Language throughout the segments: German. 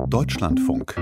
Deutschlandfunk.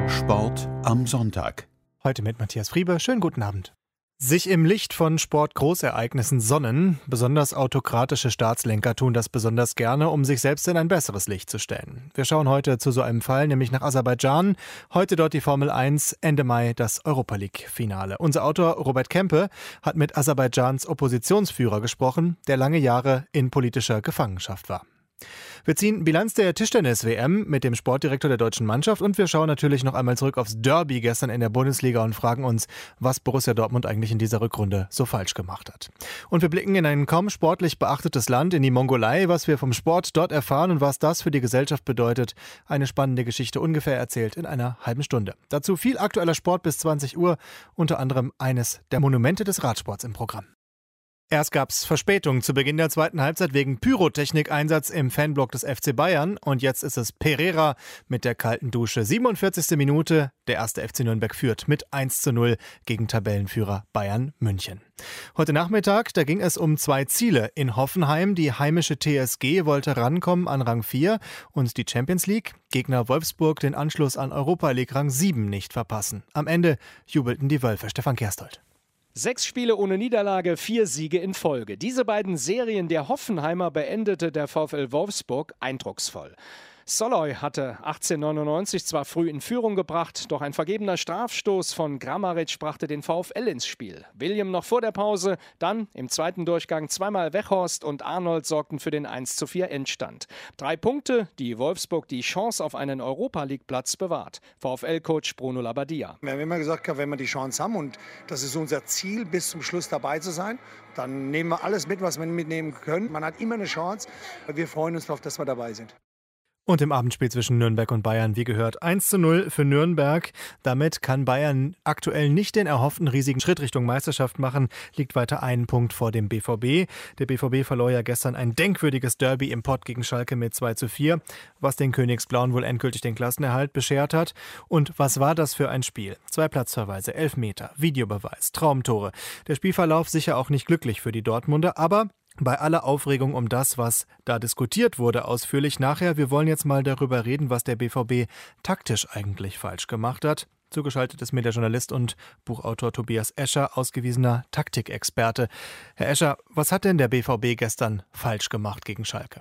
Sport am Sonntag. Heute mit Matthias Friebe. Schönen guten Abend. Sich im Licht von Sportgroßereignissen sonnen. Besonders autokratische Staatslenker tun das besonders gerne, um sich selbst in ein besseres Licht zu stellen. Wir schauen heute zu so einem Fall, nämlich nach Aserbaidschan. Heute dort die Formel 1, Ende Mai das Europa-League-Finale. Unser Autor Robert Kempe hat mit Aserbaidschans Oppositionsführer gesprochen, der lange Jahre in politischer Gefangenschaft war. Wir ziehen Bilanz der Tischtennis-WM mit dem Sportdirektor der deutschen Mannschaft und wir schauen natürlich noch einmal zurück aufs Derby gestern in der Bundesliga und fragen uns, was Borussia Dortmund eigentlich in dieser Rückrunde so falsch gemacht hat. Und wir blicken in ein kaum sportlich beachtetes Land, in die Mongolei, was wir vom Sport dort erfahren und was das für die Gesellschaft bedeutet. Eine spannende Geschichte ungefähr erzählt in einer halben Stunde. Dazu viel aktueller Sport bis 20 Uhr, unter anderem eines der Monumente des Radsports im Programm. Erst gab's Verspätung zu Beginn der zweiten Halbzeit wegen Pyrotechnik-Einsatz im Fanblock des FC Bayern und jetzt ist es Pereira mit der kalten Dusche. 47. Minute, der erste FC Nürnberg führt mit 1:0 gegen Tabellenführer Bayern München. Heute Nachmittag, da ging es um 2 Ziele in Hoffenheim. Die heimische TSG wollte rankommen an Rang 4 und die Champions League. Gegner Wolfsburg den Anschluss an Europa League Rang 7 nicht verpassen. Am Ende jubelten die Wölfe. Stefan Kerstold. 6 Spiele ohne Niederlage, 4 Siege in Folge. Diese beiden Serien der Hoffenheimer beendete der VfL Wolfsburg eindrucksvoll. Soloy hatte 1899 zwar früh in Führung gebracht, doch ein vergebener Strafstoß von Kramaric brachte den VfL ins Spiel. William noch vor der Pause, dann im zweiten Durchgang zweimal Weghorst und Arnold sorgten für den 1:4 Endstand. 3 Punkte, die Wolfsburg die Chance auf einen Europa-League-Platz bewahrt. VfL-Coach Bruno Labbadia. Wir haben immer gesagt, wenn wir die Chance haben und das ist unser Ziel, bis zum Schluss dabei zu sein, dann nehmen wir alles mit, was wir mitnehmen können. Man hat immer eine Chance. Wir freuen uns darauf, dass wir dabei sind. Und im Abendspiel zwischen Nürnberg und Bayern, wie gehört, 1:0 für Nürnberg. Damit kann Bayern aktuell nicht den erhofften riesigen Schritt Richtung Meisterschaft machen, liegt weiter einen Punkt vor dem BVB. Der BVB verlor ja gestern ein denkwürdiges Derby im Pott gegen Schalke mit 2:4, was den Königsblauen wohl endgültig den Klassenerhalt beschert hat. Und was war das für ein Spiel? 2 Platzverweise, Elfmeter, Videobeweis, Traumtore. Der Spielverlauf sicher auch nicht glücklich für die Dortmunder, aber bei aller Aufregung um das, was da diskutiert wurde, ausführlich nachher. Wir wollen jetzt mal darüber reden, was der BVB taktisch eigentlich falsch gemacht hat. Zugeschaltet ist mir der Journalist und Buchautor Tobias Escher, ausgewiesener Taktikexperte. Herr Escher, was hat denn der BVB gestern falsch gemacht gegen Schalke?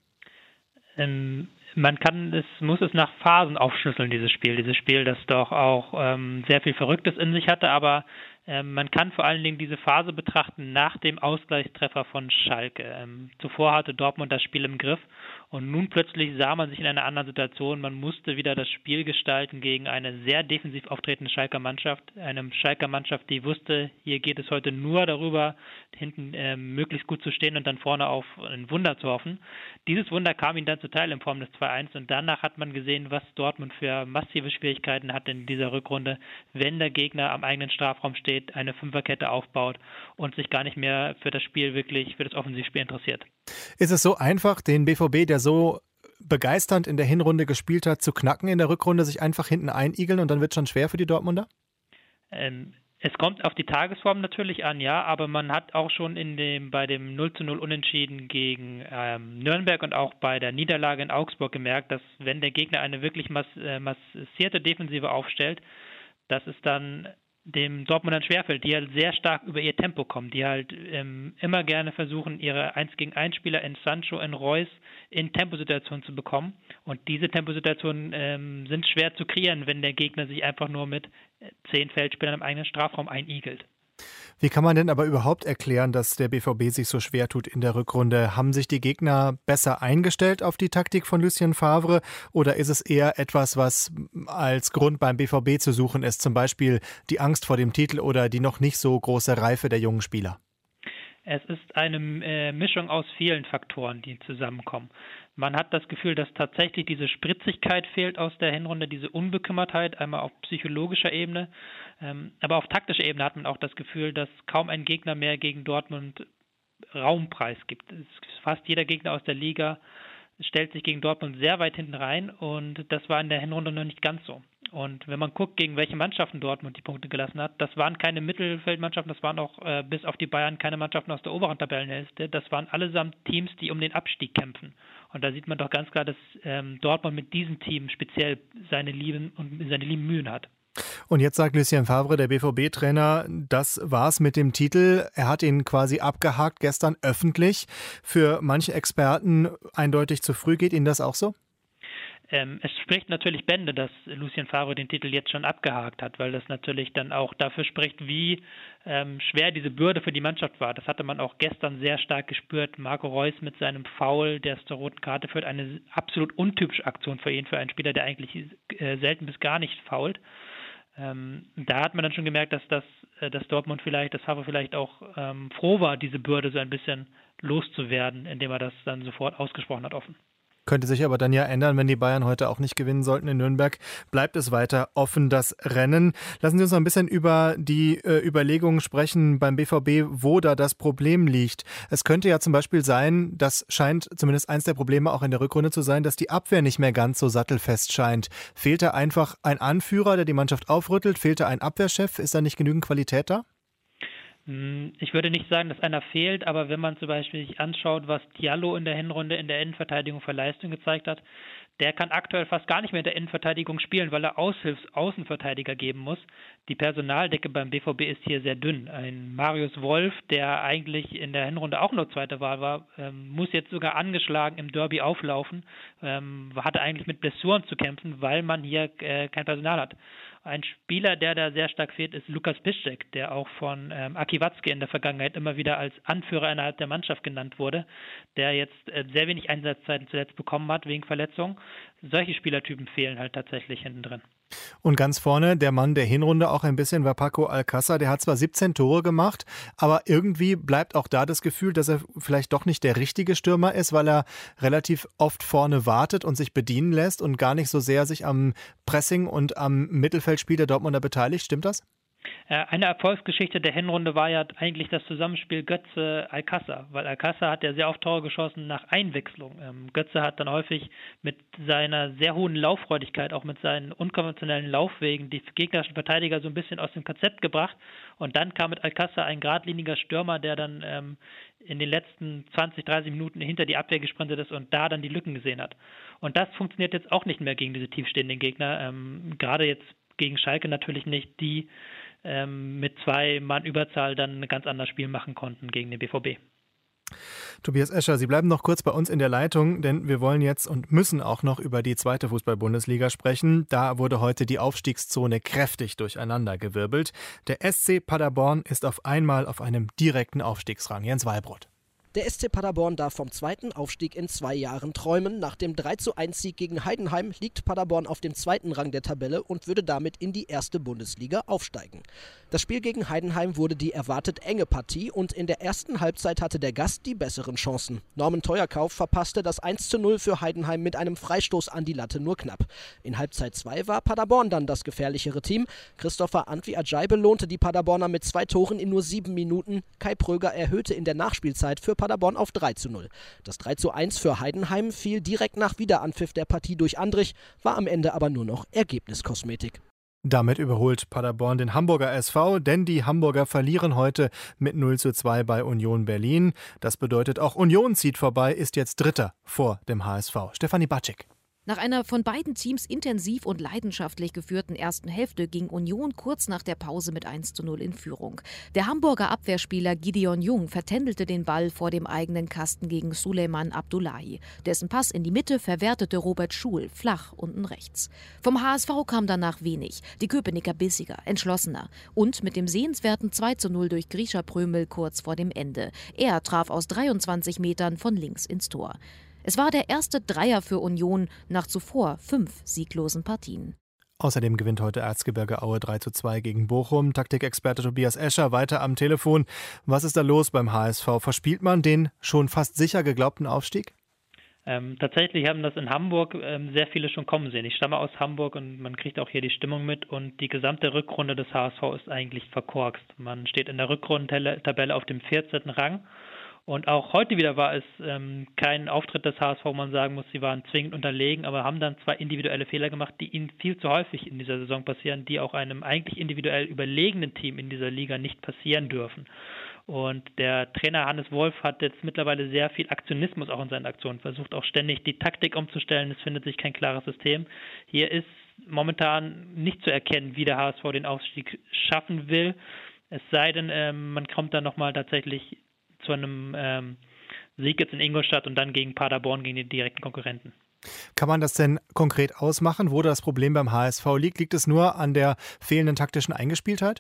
Muss es nach Phasen aufschlüsseln, dieses Spiel. Dieses Spiel, das doch auch sehr viel Verrücktes in sich hatte, aber man kann vor allen Dingen diese Phase betrachten nach dem Ausgleichstreffer von Schalke. Zuvor hatte Dortmund das Spiel im Griff und nun plötzlich sah man sich in einer anderen Situation. Man musste wieder das Spiel gestalten gegen eine sehr defensiv auftretende Schalker Mannschaft. Eine Schalker Mannschaft, die wusste, hier geht es heute nur darüber, hinten möglichst gut zu stehen und dann vorne auf ein Wunder zu hoffen. Dieses Wunder kam ihnen dann zuteil in Form des 2:1 und danach hat man gesehen, was Dortmund für massive Schwierigkeiten hat in dieser Rückrunde, wenn der Gegner am eigenen Strafraum steht, eine Fünferkette aufbaut und sich gar nicht mehr für das Spiel wirklich, für das Offensivspiel interessiert. Ist es so einfach, den BVB, der so begeisternd in der Hinrunde gespielt hat, zu knacken in der Rückrunde, sich einfach hinten einigeln und dann wird es schon schwer für die Dortmunder? Es kommt auf die Tagesform natürlich an, ja, aber man hat auch schon bei dem 0:0 Unentschieden gegen Nürnberg und auch bei der Niederlage in Augsburg gemerkt, dass wenn der Gegner eine wirklich massierte Defensive aufstellt, dass es dann dem Dortmundern schwerfällt, die halt sehr stark über ihr Tempo kommen, die halt immer gerne versuchen, ihre 1-gegen-1-Spieler in Sancho, in Reus in Temposituationen zu bekommen. Und diese Temposituationen sind schwer zu kreieren, wenn der Gegner sich einfach nur mit 10 Feldspielern im eigenen Strafraum einigelt. Wie kann man denn aber überhaupt erklären, dass der BVB sich so schwer tut in der Rückrunde? Haben sich die Gegner besser eingestellt auf die Taktik von Lucien Favre oder ist es eher etwas, was als Grund beim BVB zu suchen ist, zum Beispiel die Angst vor dem Titel oder die noch nicht so große Reife der jungen Spieler? Es ist eine Mischung aus vielen Faktoren, die zusammenkommen. Man hat das Gefühl, dass tatsächlich diese Spritzigkeit fehlt aus der Hinrunde, diese Unbekümmertheit, einmal auf psychologischer Ebene. Aber auf taktischer Ebene hat man auch das Gefühl, dass kaum ein Gegner mehr gegen Dortmund Raumpreis gibt. Fast jeder Gegner aus der Liga stellt sich gegen Dortmund sehr weit hinten rein und das war in der Hinrunde noch nicht ganz so. Und wenn man guckt, gegen welche Mannschaften Dortmund die Punkte gelassen hat, das waren keine Mittelfeldmannschaften, das waren auch bis auf die Bayern keine Mannschaften aus der oberen Tabellenhälfte. Das waren allesamt Teams, die um den Abstieg kämpfen. Und da sieht man doch ganz klar, dass Dortmund mit diesem Team speziell seine lieben Mühen hat. Und jetzt sagt Lucien Favre, der BVB-Trainer, das war's mit dem Titel. Er hat ihn quasi abgehakt gestern öffentlich. Für manche Experten eindeutig zu früh. Geht Ihnen das auch so? Es spricht natürlich Bände, dass Lucien Favre den Titel jetzt schon abgehakt hat, weil das natürlich dann auch dafür spricht, wie schwer diese Bürde für die Mannschaft war. Das hatte man auch gestern sehr stark gespürt. Marco Reus mit seinem Foul, der zur roten Karte führt, eine absolut untypische Aktion für ihn, für einen Spieler, der eigentlich selten bis gar nicht foult. Da hat man dann schon gemerkt, dass Dortmund dass Favre vielleicht auch froh war, diese Bürde so ein bisschen loszuwerden, indem er das dann sofort ausgesprochen hat offen. Könnte sich aber dann ja ändern, wenn die Bayern heute auch nicht gewinnen sollten in Nürnberg. Bleibt es weiter offen, das Rennen. Lassen Sie uns noch ein bisschen über die Überlegungen sprechen beim BVB, wo da das Problem liegt. Es könnte ja zum Beispiel sein, das scheint zumindest eins der Probleme auch in der Rückrunde zu sein, dass die Abwehr nicht mehr ganz so sattelfest scheint. Fehlt da einfach ein Anführer, der die Mannschaft aufrüttelt? Fehlt da ein Abwehrchef? Ist da nicht genügend Qualität da? Ich würde nicht sagen, dass einer fehlt, aber wenn man zum Beispiel sich anschaut, was Diallo in der Hinrunde in der Innenverteidigung für Leistung gezeigt hat, der kann aktuell fast gar nicht mehr in der Innenverteidigung spielen, weil er Außenverteidiger geben muss. Die Personaldecke beim BVB ist hier sehr dünn. Ein Marius Wolf, der eigentlich in der Hinrunde auch nur zweite Wahl war, muss jetzt sogar angeschlagen im Derby auflaufen, hatte eigentlich mit Blessuren zu kämpfen, weil man hier kein Personal hat. Ein Spieler, der da sehr stark fehlt, ist Lukas Piszczek, der auch von Aki Watzke in der Vergangenheit immer wieder als Anführer innerhalb der Mannschaft genannt wurde, der jetzt sehr wenig Einsatzzeiten zuletzt bekommen hat wegen Verletzung. Solche Spielertypen fehlen halt tatsächlich hinten drin. Und ganz vorne, der Mann der Hinrunde auch ein bisschen, war Paco Alcácer. Der hat zwar 17 Tore gemacht, aber irgendwie bleibt auch da das Gefühl, dass er vielleicht doch nicht der richtige Stürmer ist, weil er relativ oft vorne wartet und sich bedienen lässt und gar nicht so sehr sich am Pressing und am Mittelfeldspiel der Dortmunder beteiligt. Stimmt das? Eine Erfolgsgeschichte der Hinrunde war ja eigentlich das Zusammenspiel Götze-Alcácer, weil Alcácer hat ja sehr oft Tore geschossen nach Einwechslung. Götze hat dann häufig mit seiner sehr hohen Lauffreudigkeit, auch mit seinen unkonventionellen Laufwegen, die gegnerischen Verteidiger so ein bisschen aus dem Konzept gebracht. Und dann kam mit Alcácer ein geradliniger Stürmer, der dann in den letzten 20, 30 Minuten hinter die Abwehr gesprintet ist und da dann die Lücken gesehen hat. Und das funktioniert jetzt auch nicht mehr gegen diese tiefstehenden Gegner. Gerade jetzt gegen Schalke natürlich nicht, die mit 2 Mann Überzahl dann ein ganz anderes Spiel machen konnten gegen den BVB. Tobias Escher, Sie bleiben noch kurz bei uns in der Leitung, denn wir wollen jetzt und müssen auch noch über die zweite Fußball-Bundesliga sprechen. Da wurde heute die Aufstiegszone kräftig durcheinandergewirbelt. Der SC Paderborn ist auf einmal auf einem direkten Aufstiegsrang. Jens Wallbrot. Der SC Paderborn darf vom zweiten Aufstieg in 2 Jahren träumen. Nach dem 3:1-Sieg gegen Heidenheim liegt Paderborn auf dem zweiten Rang der Tabelle und würde damit in die erste Bundesliga aufsteigen. Das Spiel gegen Heidenheim wurde die erwartet enge Partie und in der ersten Halbzeit hatte der Gast die besseren Chancen. Norman Teuerkauf verpasste das 1:0 für Heidenheim mit einem Freistoß an die Latte nur knapp. In Halbzeit 2 war Paderborn dann das gefährlichere Team. Christopher Antwi-Ajay belohnte die Paderborner mit 2 Toren in nur 7 Minuten. Kai Pröger erhöhte in der Nachspielzeit für Paderborn auf 3:0. Das 3:1 für Heidenheim fiel direkt nach Wiederanpfiff der Partie durch Andrich, war am Ende aber nur noch Ergebniskosmetik. Damit überholt Paderborn den Hamburger SV, denn die Hamburger verlieren heute mit 0:2 bei Union Berlin. Das bedeutet, auch Union zieht vorbei, ist jetzt Dritter vor dem HSV. Stefanie Batschik. Nach einer von beiden Teams intensiv und leidenschaftlich geführten ersten Hälfte ging Union kurz nach der Pause mit 1:0 in Führung. Der Hamburger Abwehrspieler Gideon Jung vertändelte den Ball vor dem eigenen Kasten gegen Suleiman Abdullahi. Dessen Pass in die Mitte verwertete Robert Schul flach unten rechts. Vom HSV kam danach wenig. Die Köpenicker bissiger, entschlossener und mit dem sehenswerten 2:0 durch Grisha Prömel kurz vor dem Ende. Er traf aus 23 Metern von links ins Tor. Es war der erste Dreier für Union nach zuvor 5 sieglosen Partien. Außerdem gewinnt heute Erzgebirge Aue 3:2 gegen Bochum. Taktikexperte Tobias Escher weiter am Telefon. Was ist da los beim HSV? Verspielt man den schon fast sicher geglaubten Aufstieg? Tatsächlich haben das in Hamburg sehr viele schon kommen sehen. Ich stamme aus Hamburg und man kriegt auch hier die Stimmung mit und die gesamte Rückrunde des HSV ist eigentlich verkorkst. Man steht in der Rückrundentabelle auf dem 14. Rang Und auch heute wieder war es kein Auftritt des HSV, wo man sagen muss, sie waren zwingend unterlegen, aber haben dann 2 individuelle Fehler gemacht, die ihnen viel zu häufig in dieser Saison passieren, die auch einem eigentlich individuell überlegenen Team in dieser Liga nicht passieren dürfen. Und der Trainer Hannes Wolf hat jetzt mittlerweile sehr viel Aktionismus auch in seinen Aktionen, versucht auch ständig die Taktik umzustellen, es findet sich kein klares System. Hier ist momentan nicht zu erkennen, wie der HSV den Aufstieg schaffen will, es sei denn, man kommt dann nochmal tatsächlich zu einem Sieg jetzt in Ingolstadt und dann gegen Paderborn, gegen die direkten Konkurrenten. Kann man das denn konkret ausmachen, wo das Problem beim HSV liegt? Liegt es nur an der fehlenden taktischen Eingespieltheit?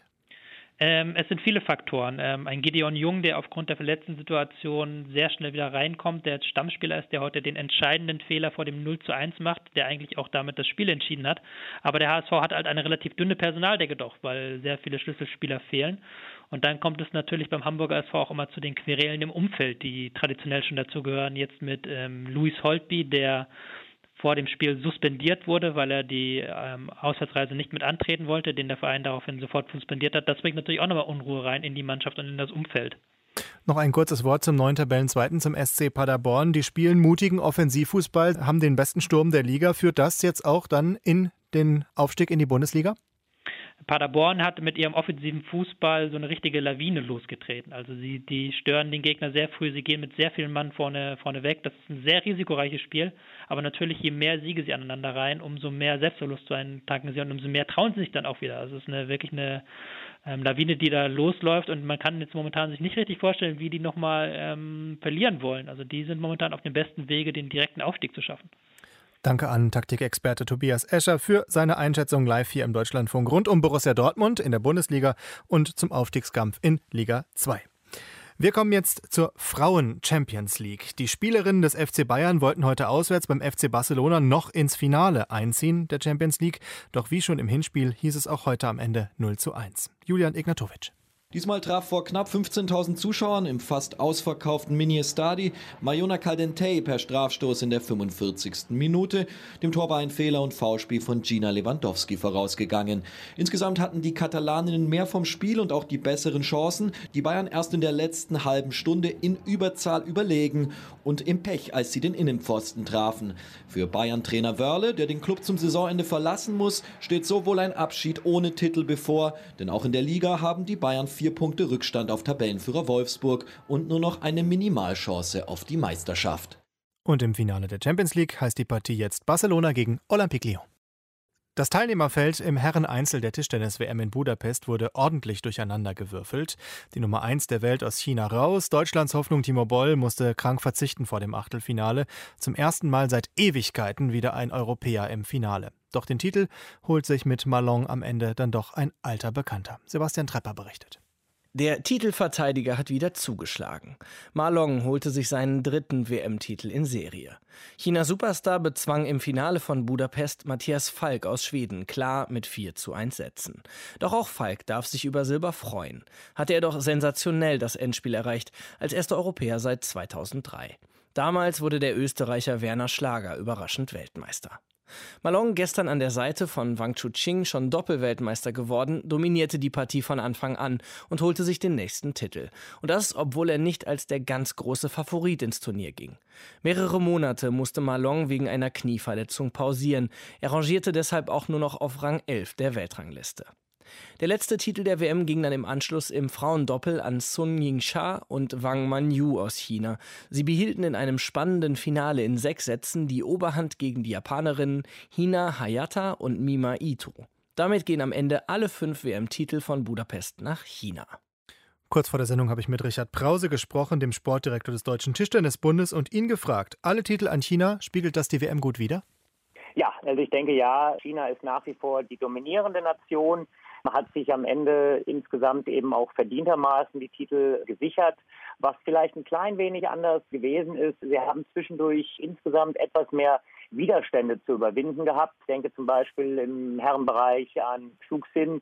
Es sind viele Faktoren. Ein Gideon Jung, der aufgrund der verletzten Situation sehr schnell wieder reinkommt, der jetzt Stammspieler ist, der heute den entscheidenden Fehler vor dem 0:1 macht, der eigentlich auch damit das Spiel entschieden hat. Aber der HSV hat halt eine relativ dünne Personaldecke doch, weil sehr viele Schlüsselspieler fehlen. Und dann kommt es natürlich beim Hamburger SV auch immer zu den Querelen im Umfeld, die traditionell schon dazugehören. Jetzt mit Louis Holtby, der vor dem Spiel suspendiert wurde, weil er die Auswärtsreise nicht mit antreten wollte, den der Verein daraufhin sofort suspendiert hat. Das bringt natürlich auch nochmal Unruhe rein in die Mannschaft und in das Umfeld. Noch ein kurzes Wort zum neuen Tabellenzweiten, zum SC Paderborn. Die spielen mutigen Offensivfußball, haben den besten Sturm der Liga. Führt das jetzt auch dann in den Aufstieg in die Bundesliga? Paderborn hat mit ihrem offensiven Fußball so eine richtige Lawine losgetreten. Also die stören den Gegner sehr früh, sie gehen mit sehr vielen Mann vorne weg. Das ist ein sehr risikoreiches Spiel, aber natürlich je mehr Siege sie aneinander reihen, umso mehr Selbstverlust tanken sie und umso mehr trauen sie sich dann auch wieder. Also es ist wirklich eine Lawine, die da losläuft und man kann jetzt momentan sich nicht richtig vorstellen, wie die nochmal verlieren wollen. Also die sind momentan auf dem besten Wege, den direkten Aufstieg zu schaffen. Danke an Taktikexperte Tobias Escher für seine Einschätzung live hier im Deutschlandfunk rund um Borussia Dortmund in der Bundesliga und zum Aufstiegskampf in Liga 2. Wir kommen jetzt zur Frauen-Champions League. Die Spielerinnen des FC Bayern wollten heute auswärts beim FC Barcelona noch ins Finale einziehen der Champions League. Doch wie schon im Hinspiel hieß es auch heute am Ende 0:1. Julian Ignatovic. Diesmal traf vor knapp 15.000 Zuschauern im fast ausverkauften Mini-Stadi Mariona Caldentey per Strafstoß in der 45. Minute. Dem Tor war ein Fehler und Foulspiel von Gina Lewandowski vorausgegangen. Insgesamt hatten die Katalaninnen mehr vom Spiel und auch die besseren Chancen. Die Bayern erst in der letzten halben Stunde in Überzahl überlegen und im Pech, als sie den Innenpfosten trafen. Für Bayern-Trainer Wörle, der den Klub zum Saisonende verlassen muss, steht so wohl ein Abschied ohne Titel bevor. Denn auch in der Liga haben die Bayern 4 Punkte Rückstand auf Tabellenführer Wolfsburg und nur noch eine Minimalchance auf die Meisterschaft. Und im Finale der Champions League heißt die Partie jetzt Barcelona gegen Olympique Lyon. Das Teilnehmerfeld im Herren-Einzel der Tischtennis-WM in Budapest wurde ordentlich durcheinandergewürfelt. Die Nummer 1 der Welt aus China raus. Deutschlands Hoffnung Timo Boll musste krank verzichten vor dem Achtelfinale. Zum ersten Mal seit Ewigkeiten wieder ein Europäer im Finale. Doch den Titel holt sich mit Malong am Ende dann doch ein alter Bekannter. Sebastian Trepper berichtet. Der Titelverteidiger hat wieder zugeschlagen. Ma Long holte sich seinen 3. WM-Titel in Serie. China-Superstar bezwang im Finale von Budapest Matthias Falk aus Schweden klar mit 4:1 Sätzen. Doch auch Falk darf sich über Silber freuen. Hatte er doch sensationell das Endspiel erreicht, als erster Europäer seit 2003. Damals wurde der Österreicher Werner Schlager überraschend Weltmeister. Malong, gestern an der Seite von Wang Chuqing schon Doppelweltmeister geworden, dominierte die Partie von Anfang an und holte sich den nächsten Titel. Und das, obwohl er nicht als der ganz große Favorit ins Turnier ging. Mehrere Monate musste Malong wegen einer Knieverletzung pausieren. Er rangierte deshalb auch nur noch auf Rang 11 der Weltrangliste. Der letzte Titel der WM ging dann im Anschluss im Frauendoppel an Sun Ying-sha und Wang Manyu aus China. Sie behielten in einem spannenden Finale in 6 Sätzen die Oberhand gegen die Japanerinnen Hina Hayata und Mima Ito. Damit gehen am Ende alle 5 WM-Titel von Budapest nach China. Kurz vor der Sendung habe ich mit Richard Brause gesprochen, dem Sportdirektor des Deutschen Tischtennisbundes, und ihn gefragt, alle Titel an China, spiegelt das die WM gut wider? Ja, also ich denke ja, China ist nach wie vor die dominierende Nation. Man hat sich am Ende insgesamt eben auch verdientermaßen die Titel gesichert. Was vielleicht ein klein wenig anders gewesen ist, sie haben zwischendurch insgesamt etwas mehr Widerstände zu überwinden gehabt. Ich denke zum Beispiel im Herrenbereich an Xu Xin,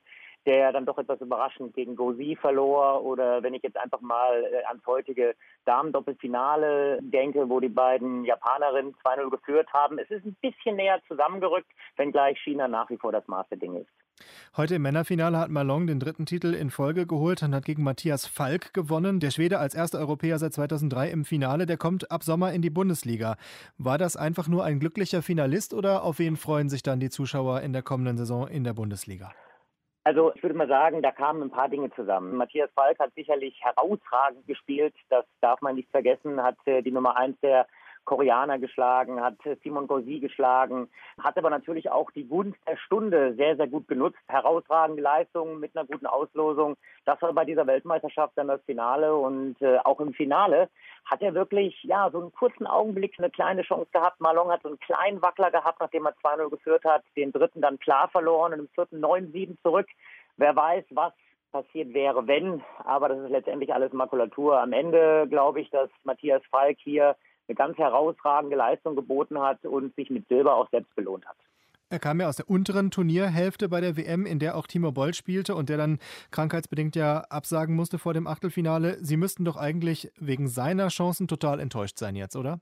der dann doch etwas überraschend gegen Gauzy verlor. Oder wenn ich jetzt einfach mal ans heutige Damen-Doppelfinale denke, wo die beiden Japanerinnen 2-0 geführt haben. Es ist ein bisschen näher zusammengerückt, wenngleich China nach wie vor das Maß der Dinge ist. Heute im Männerfinale hat Ma Long den 3. Titel in Folge geholt und hat gegen Matthias Falk gewonnen. Der Schwede als erster Europäer seit 2003 im Finale, der kommt ab Sommer in die Bundesliga. War das einfach nur ein glücklicher Finalist oder auf wen freuen sich dann die Zuschauer in der kommenden Saison in der Bundesliga? Also ich würde mal sagen, da kamen ein paar Dinge zusammen. Matthias Falk hat sicherlich herausragend gespielt, das darf man nicht vergessen, hat die Nummer 1 der Koreaner geschlagen, hat Simon Gauzy geschlagen, hat aber natürlich auch die Gunst der Stunde sehr, sehr gut genutzt. Herausragende Leistungen mit einer guten Auslosung. Das war bei dieser Weltmeisterschaft dann das Finale und auch im Finale hat er wirklich so einen kurzen Augenblick eine kleine Chance gehabt. Ma Long hat so einen kleinen Wackler gehabt, nachdem er 2-0 geführt hat, den 3. dann klar verloren und im 4. 9-7 zurück. Wer weiß, was passiert wäre, wenn, aber das ist letztendlich alles Makulatur. Am Ende glaube ich, dass Matthias Falk hier eine ganz herausragende Leistung geboten hat und sich mit Silber auch selbst belohnt hat. Er kam ja aus der unteren Turnierhälfte bei der WM, in der auch Timo Boll spielte und der dann krankheitsbedingt ja absagen musste vor dem Achtelfinale. Sie müssten doch eigentlich wegen seiner Chancen total enttäuscht sein jetzt, oder?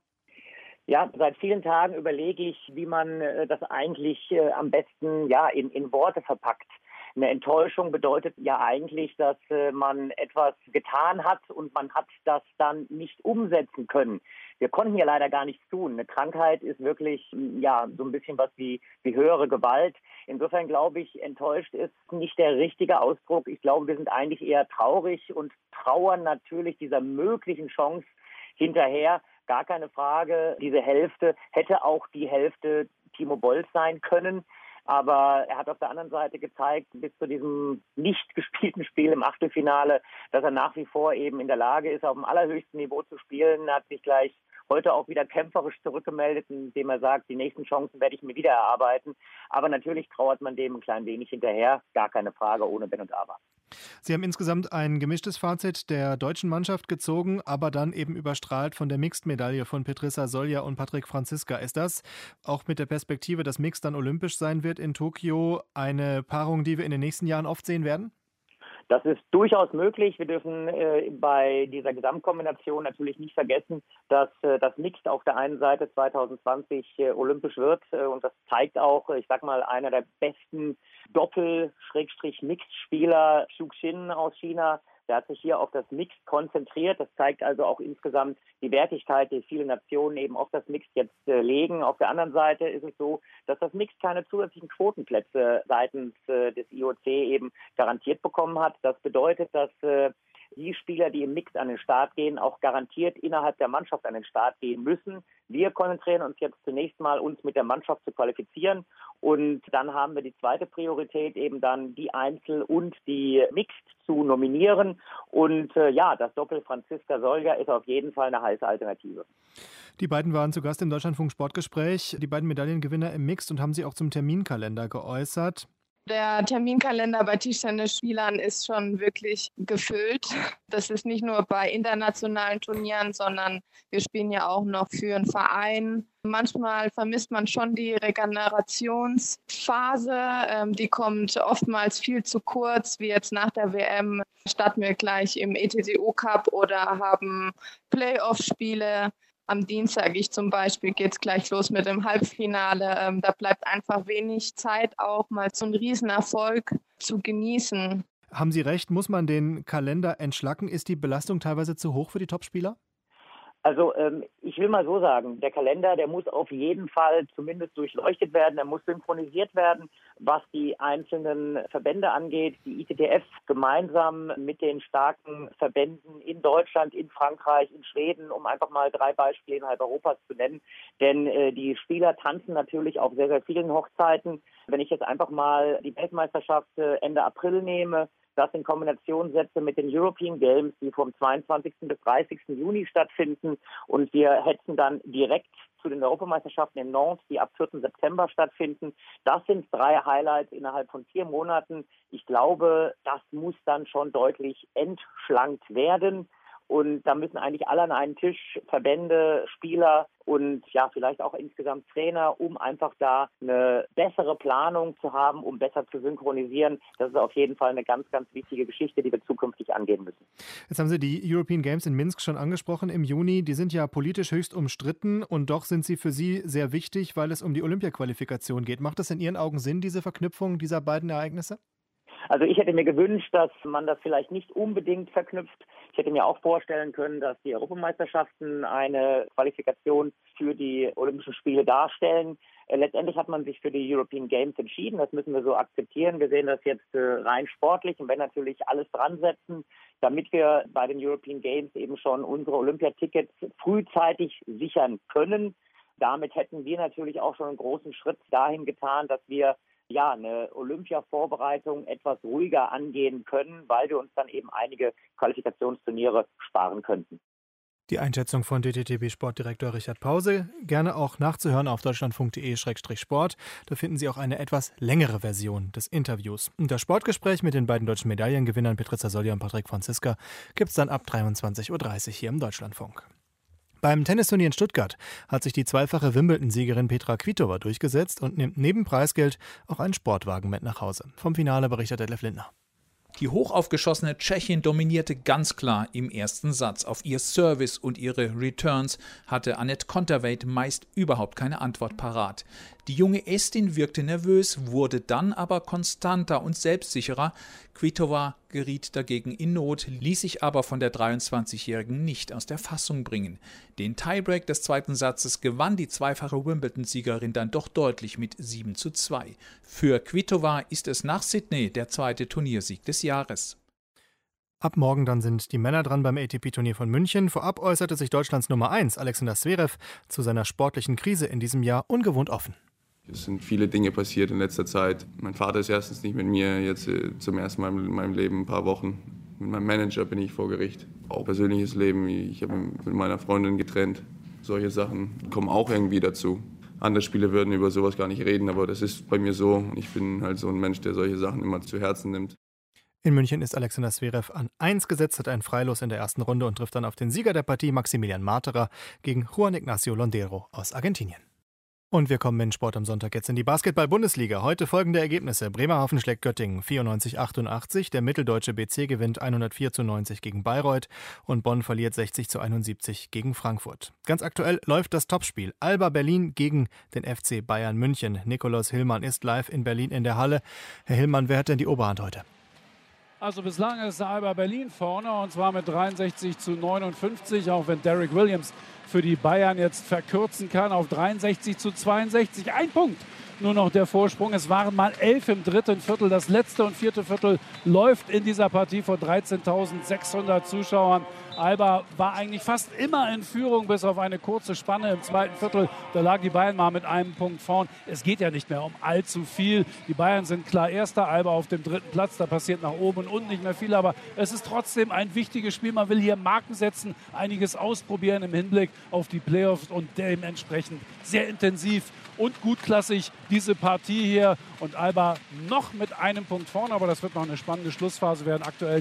Ja, seit vielen Tagen überlege ich, wie man das eigentlich am besten in Worte verpackt. Eine Enttäuschung bedeutet ja eigentlich, dass man etwas getan hat und man hat das dann nicht umsetzen können. Wir konnten hier leider gar nichts tun. Eine Krankheit ist wirklich so ein bisschen was wie höhere Gewalt. Insofern glaube ich, enttäuscht ist nicht der richtige Ausdruck. Ich glaube, wir sind eigentlich eher traurig und trauern natürlich dieser möglichen Chance hinterher. Gar keine Frage, diese Hälfte hätte auch die Hälfte Timo Boll sein können. Aber er hat auf der anderen Seite gezeigt, bis zu diesem nicht gespielten Spiel im Achtelfinale, dass er nach wie vor eben in der Lage ist, auf dem allerhöchsten Niveau zu spielen. Er hat sich gleich heute auch wieder kämpferisch zurückgemeldet, indem er sagt, die nächsten Chancen werde ich mir wieder erarbeiten. Aber natürlich trauert man dem ein klein wenig hinterher, gar keine Frage, ohne Wenn und Aber. Sie haben insgesamt ein gemischtes Fazit der deutschen Mannschaft gezogen, aber dann eben überstrahlt von der Mixed-Medaille von Petrissa Solja und Patrick Franziska. Ist das auch mit der Perspektive, dass Mixed dann olympisch sein wird in Tokio, eine Paarung, die wir in den nächsten Jahren oft sehen werden? Das ist durchaus möglich. Wir dürfen bei dieser Gesamtkombination natürlich nicht vergessen, dass das Mixed auf der einen Seite 2020 olympisch wird. Und das zeigt auch, ich sag mal, einer der besten Doppel-Mixed-Spieler, Xu Xin aus China. Der hat sich hier auf das Mixed konzentriert. Das zeigt also auch insgesamt die Wertigkeit, die viele Nationen eben auf das Mixed jetzt legen. Auf der anderen Seite ist es so, dass das Mixed keine zusätzlichen Quotenplätze seitens des IOC eben garantiert bekommen hat. Das bedeutet, dass die Spieler, die im Mixed an den Start gehen, auch garantiert innerhalb der Mannschaft an den Start gehen müssen. Wir konzentrieren uns jetzt zunächst mal, uns mit der Mannschaft zu qualifizieren. Und dann haben wir die zweite Priorität, eben dann die Einzel- und die Mixed zu nominieren. Und das Doppel Franziska Solja ist auf jeden Fall eine heiße Alternative. Die beiden waren zu Gast im Deutschlandfunk Sportgespräch, die beiden Medaillengewinner im Mixed, und haben sich auch zum Terminkalender geäußert. Der Terminkalender bei Tischtennisspielern ist schon wirklich gefüllt. Das ist nicht nur bei internationalen Turnieren, sondern wir spielen ja auch noch für einen Verein. Manchmal vermisst man schon die Regenerationsphase. Die kommt oftmals viel zu kurz, wie jetzt nach der WM. Starten wir gleich im ETTO Cup oder haben Playoff-Spiele. Am Dienstag zum Beispiel geht es gleich los mit dem Halbfinale. Da bleibt einfach wenig Zeit, auch mal so einen Riesenerfolg zu genießen. Haben Sie recht, muss man den Kalender entschlacken? Ist die Belastung teilweise zu hoch für die Topspieler? Also ich will mal so sagen, der Kalender, der muss auf jeden Fall zumindest durchleuchtet werden, der muss synchronisiert werden, was die einzelnen Verbände angeht. Die ITTF gemeinsam mit den starken Verbänden in Deutschland, in Frankreich, in Schweden, um einfach mal 3 Beispiele innerhalb Europas zu nennen. Denn die Spieler tanzen natürlich auf sehr, sehr vielen Hochzeiten. Wenn ich jetzt einfach mal die Weltmeisterschaft Ende April nehme, das in Kombination setze mit den European Games, die vom 22. bis 30. Juni stattfinden. Und wir hetzen dann direkt zu den Europameisterschaften in Nantes, die ab 4. September stattfinden. Das sind 3 Highlights innerhalb von 4 Monaten. Ich glaube, das muss dann schon deutlich entschlankt werden. Und da müssen eigentlich alle an einen Tisch, Verbände, Spieler und ja, vielleicht auch insgesamt Trainer, um einfach da eine bessere Planung zu haben, um besser zu synchronisieren. Das ist auf jeden Fall eine ganz, ganz wichtige Geschichte, die wir zukünftig angehen müssen. Jetzt haben Sie die European Games in Minsk schon angesprochen im Juni. Die sind ja politisch höchst umstritten und doch sind sie für Sie sehr wichtig, weil es um die Olympiaqualifikation geht. Macht das in Ihren Augen Sinn, diese Verknüpfung dieser beiden Ereignisse? Also ich hätte mir gewünscht, dass man das vielleicht nicht unbedingt verknüpft. Ich hätte mir auch vorstellen können, dass die Europameisterschaften eine Qualifikation für die Olympischen Spiele darstellen. Letztendlich hat man sich für die European Games entschieden. Das müssen wir so akzeptieren. Wir sehen das jetzt rein sportlich und werden natürlich alles dran setzen, damit wir bei den European Games eben schon unsere Olympiatickets frühzeitig sichern können. Damit hätten wir natürlich auch schon einen großen Schritt dahin getan, dass wir eine Olympia-Vorbereitung etwas ruhiger angehen können, weil wir uns dann eben einige Qualifikationsturniere sparen könnten. Die Einschätzung von DTTB-Sportdirektor Richard Pause, gerne auch nachzuhören auf deutschlandfunk.de/sport. Da finden Sie auch eine etwas längere Version des Interviews. Und das Sportgespräch mit den beiden deutschen Medaillengewinnern Petrizia Solja und Patrick Franziska gibt es dann ab 23.30 Uhr hier im Deutschlandfunk. Beim Tennisturnier in Stuttgart hat sich die zweifache Wimbledon-Siegerin Petra Kvitova durchgesetzt und nimmt neben Preisgeld auch einen Sportwagen mit nach Hause. Vom Finale berichtet Detlef Lindner. Die hochaufgeschossene Tschechin dominierte ganz klar im ersten Satz. Auf ihr Service und ihre Returns hatte Anett Kontaveit meist überhaupt keine Antwort parat. Die junge Estin wirkte nervös, wurde dann aber konstanter und selbstsicherer. Kvitova geriet dagegen in Not, ließ sich aber von der 23-Jährigen nicht aus der Fassung bringen. Den Tiebreak des zweiten Satzes gewann die zweifache Wimbledon-Siegerin dann doch deutlich mit 7:2. Für Kvitova ist es nach Sydney der zweite Turniersieg des Jahres. Ab morgen dann sind die Männer dran beim ATP-Turnier von München. Vorab äußerte sich Deutschlands Nummer 1, Alexander Zverev, zu seiner sportlichen Krise in diesem Jahr ungewohnt offen. Es sind viele Dinge passiert in letzter Zeit. Mein Vater ist erstens nicht mit mir, jetzt zum ersten Mal in meinem Leben ein paar Wochen. Mit meinem Manager bin ich vor Gericht. Auch persönliches Leben, ich habe mich mit meiner Freundin getrennt. Solche Sachen kommen auch irgendwie dazu. Andere Spieler würden über sowas gar nicht reden, aber das ist bei mir so. Ich bin halt so ein Mensch, der solche Sachen immer zu Herzen nimmt. In München ist Alexander Zverev an 1 gesetzt, hat ein Freilos in der ersten Runde und trifft dann auf den Sieger der Partie, Maximilian Marterer, gegen Juan Ignacio Londero aus Argentinien. Und wir kommen in Sport am Sonntag jetzt in die Basketball-Bundesliga. Heute folgende Ergebnisse. Bremerhaven schlägt Göttingen 94-88. Der mitteldeutsche BC gewinnt 104:90 gegen Bayreuth. Und Bonn verliert 60:71 gegen Frankfurt. Ganz aktuell läuft das Topspiel. Alba Berlin gegen den FC Bayern München. Nikolaus Hillmann ist live in Berlin in der Halle. Herr Hillmann, wer hat denn die Oberhand heute? Also bislang ist Alba Berlin vorne und zwar mit 63:59, auch wenn Derrick Williams für die Bayern jetzt verkürzen kann auf 63:62. Ein Punkt nur noch der Vorsprung. Es waren mal 11 im dritten Viertel. Das letzte und vierte Viertel läuft in dieser Partie vor 13.600 Zuschauern. Alba war eigentlich fast immer in Führung, bis auf eine kurze Spanne im zweiten Viertel. Da lagen die Bayern mal mit einem Punkt vorn. Es geht ja nicht mehr um allzu viel. Die Bayern sind klar Erster, Alba auf dem dritten Platz. Da passiert nach oben und unten nicht mehr viel. Aber es ist trotzdem ein wichtiges Spiel. Man will hier Marken setzen, einiges ausprobieren im Hinblick auf die Playoffs und dementsprechend sehr intensiv und gutklassig diese Partie hier. Und Alba noch mit einem Punkt vorne. Aber das wird noch eine spannende Schlussphase werden. Aktuell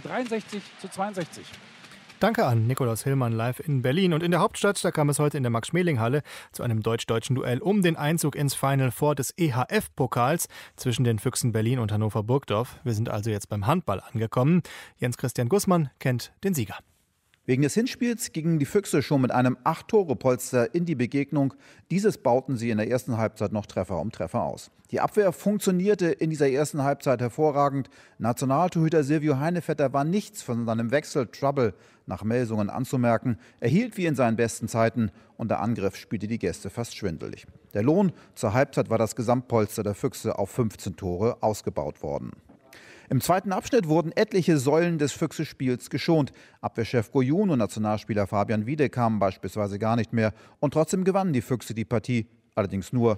63:62. Danke an Nikolaus Hillmann live in Berlin. Und in der Hauptstadt, da kam es heute in der Max-Schmeling-Halle zu einem deutsch-deutschen Duell um den Einzug ins Final Four des EHF-Pokals zwischen den Füchsen Berlin und Hannover Burgdorf. Wir sind also jetzt beim Handball angekommen. Jens-Christian Gussmann kennt den Sieger. Wegen des Hinspiels gingen die Füchse schon mit einem 8-Tore-Polster in die Begegnung. Dieses bauten sie in der ersten Halbzeit noch Treffer um Treffer aus. Die Abwehr funktionierte in dieser ersten Halbzeit hervorragend. Nationaltorhüter Silvio Heinevetter war nichts von seinem Wechsel Trouble nach Melsungen anzumerken. Er hielt wie in seinen besten Zeiten und der Angriff spielte die Gäste fast schwindelig. Der Lohn zur Halbzeit war das Gesamtpolster der Füchse auf 15 Tore ausgebaut worden. Im zweiten Abschnitt wurden etliche Säulen des Füchse-Spiels geschont. Abwehrchef Goyun und Nationalspieler Fabian Wiede kamen beispielsweise gar nicht mehr. Und trotzdem gewannen die Füchse die Partie, allerdings nur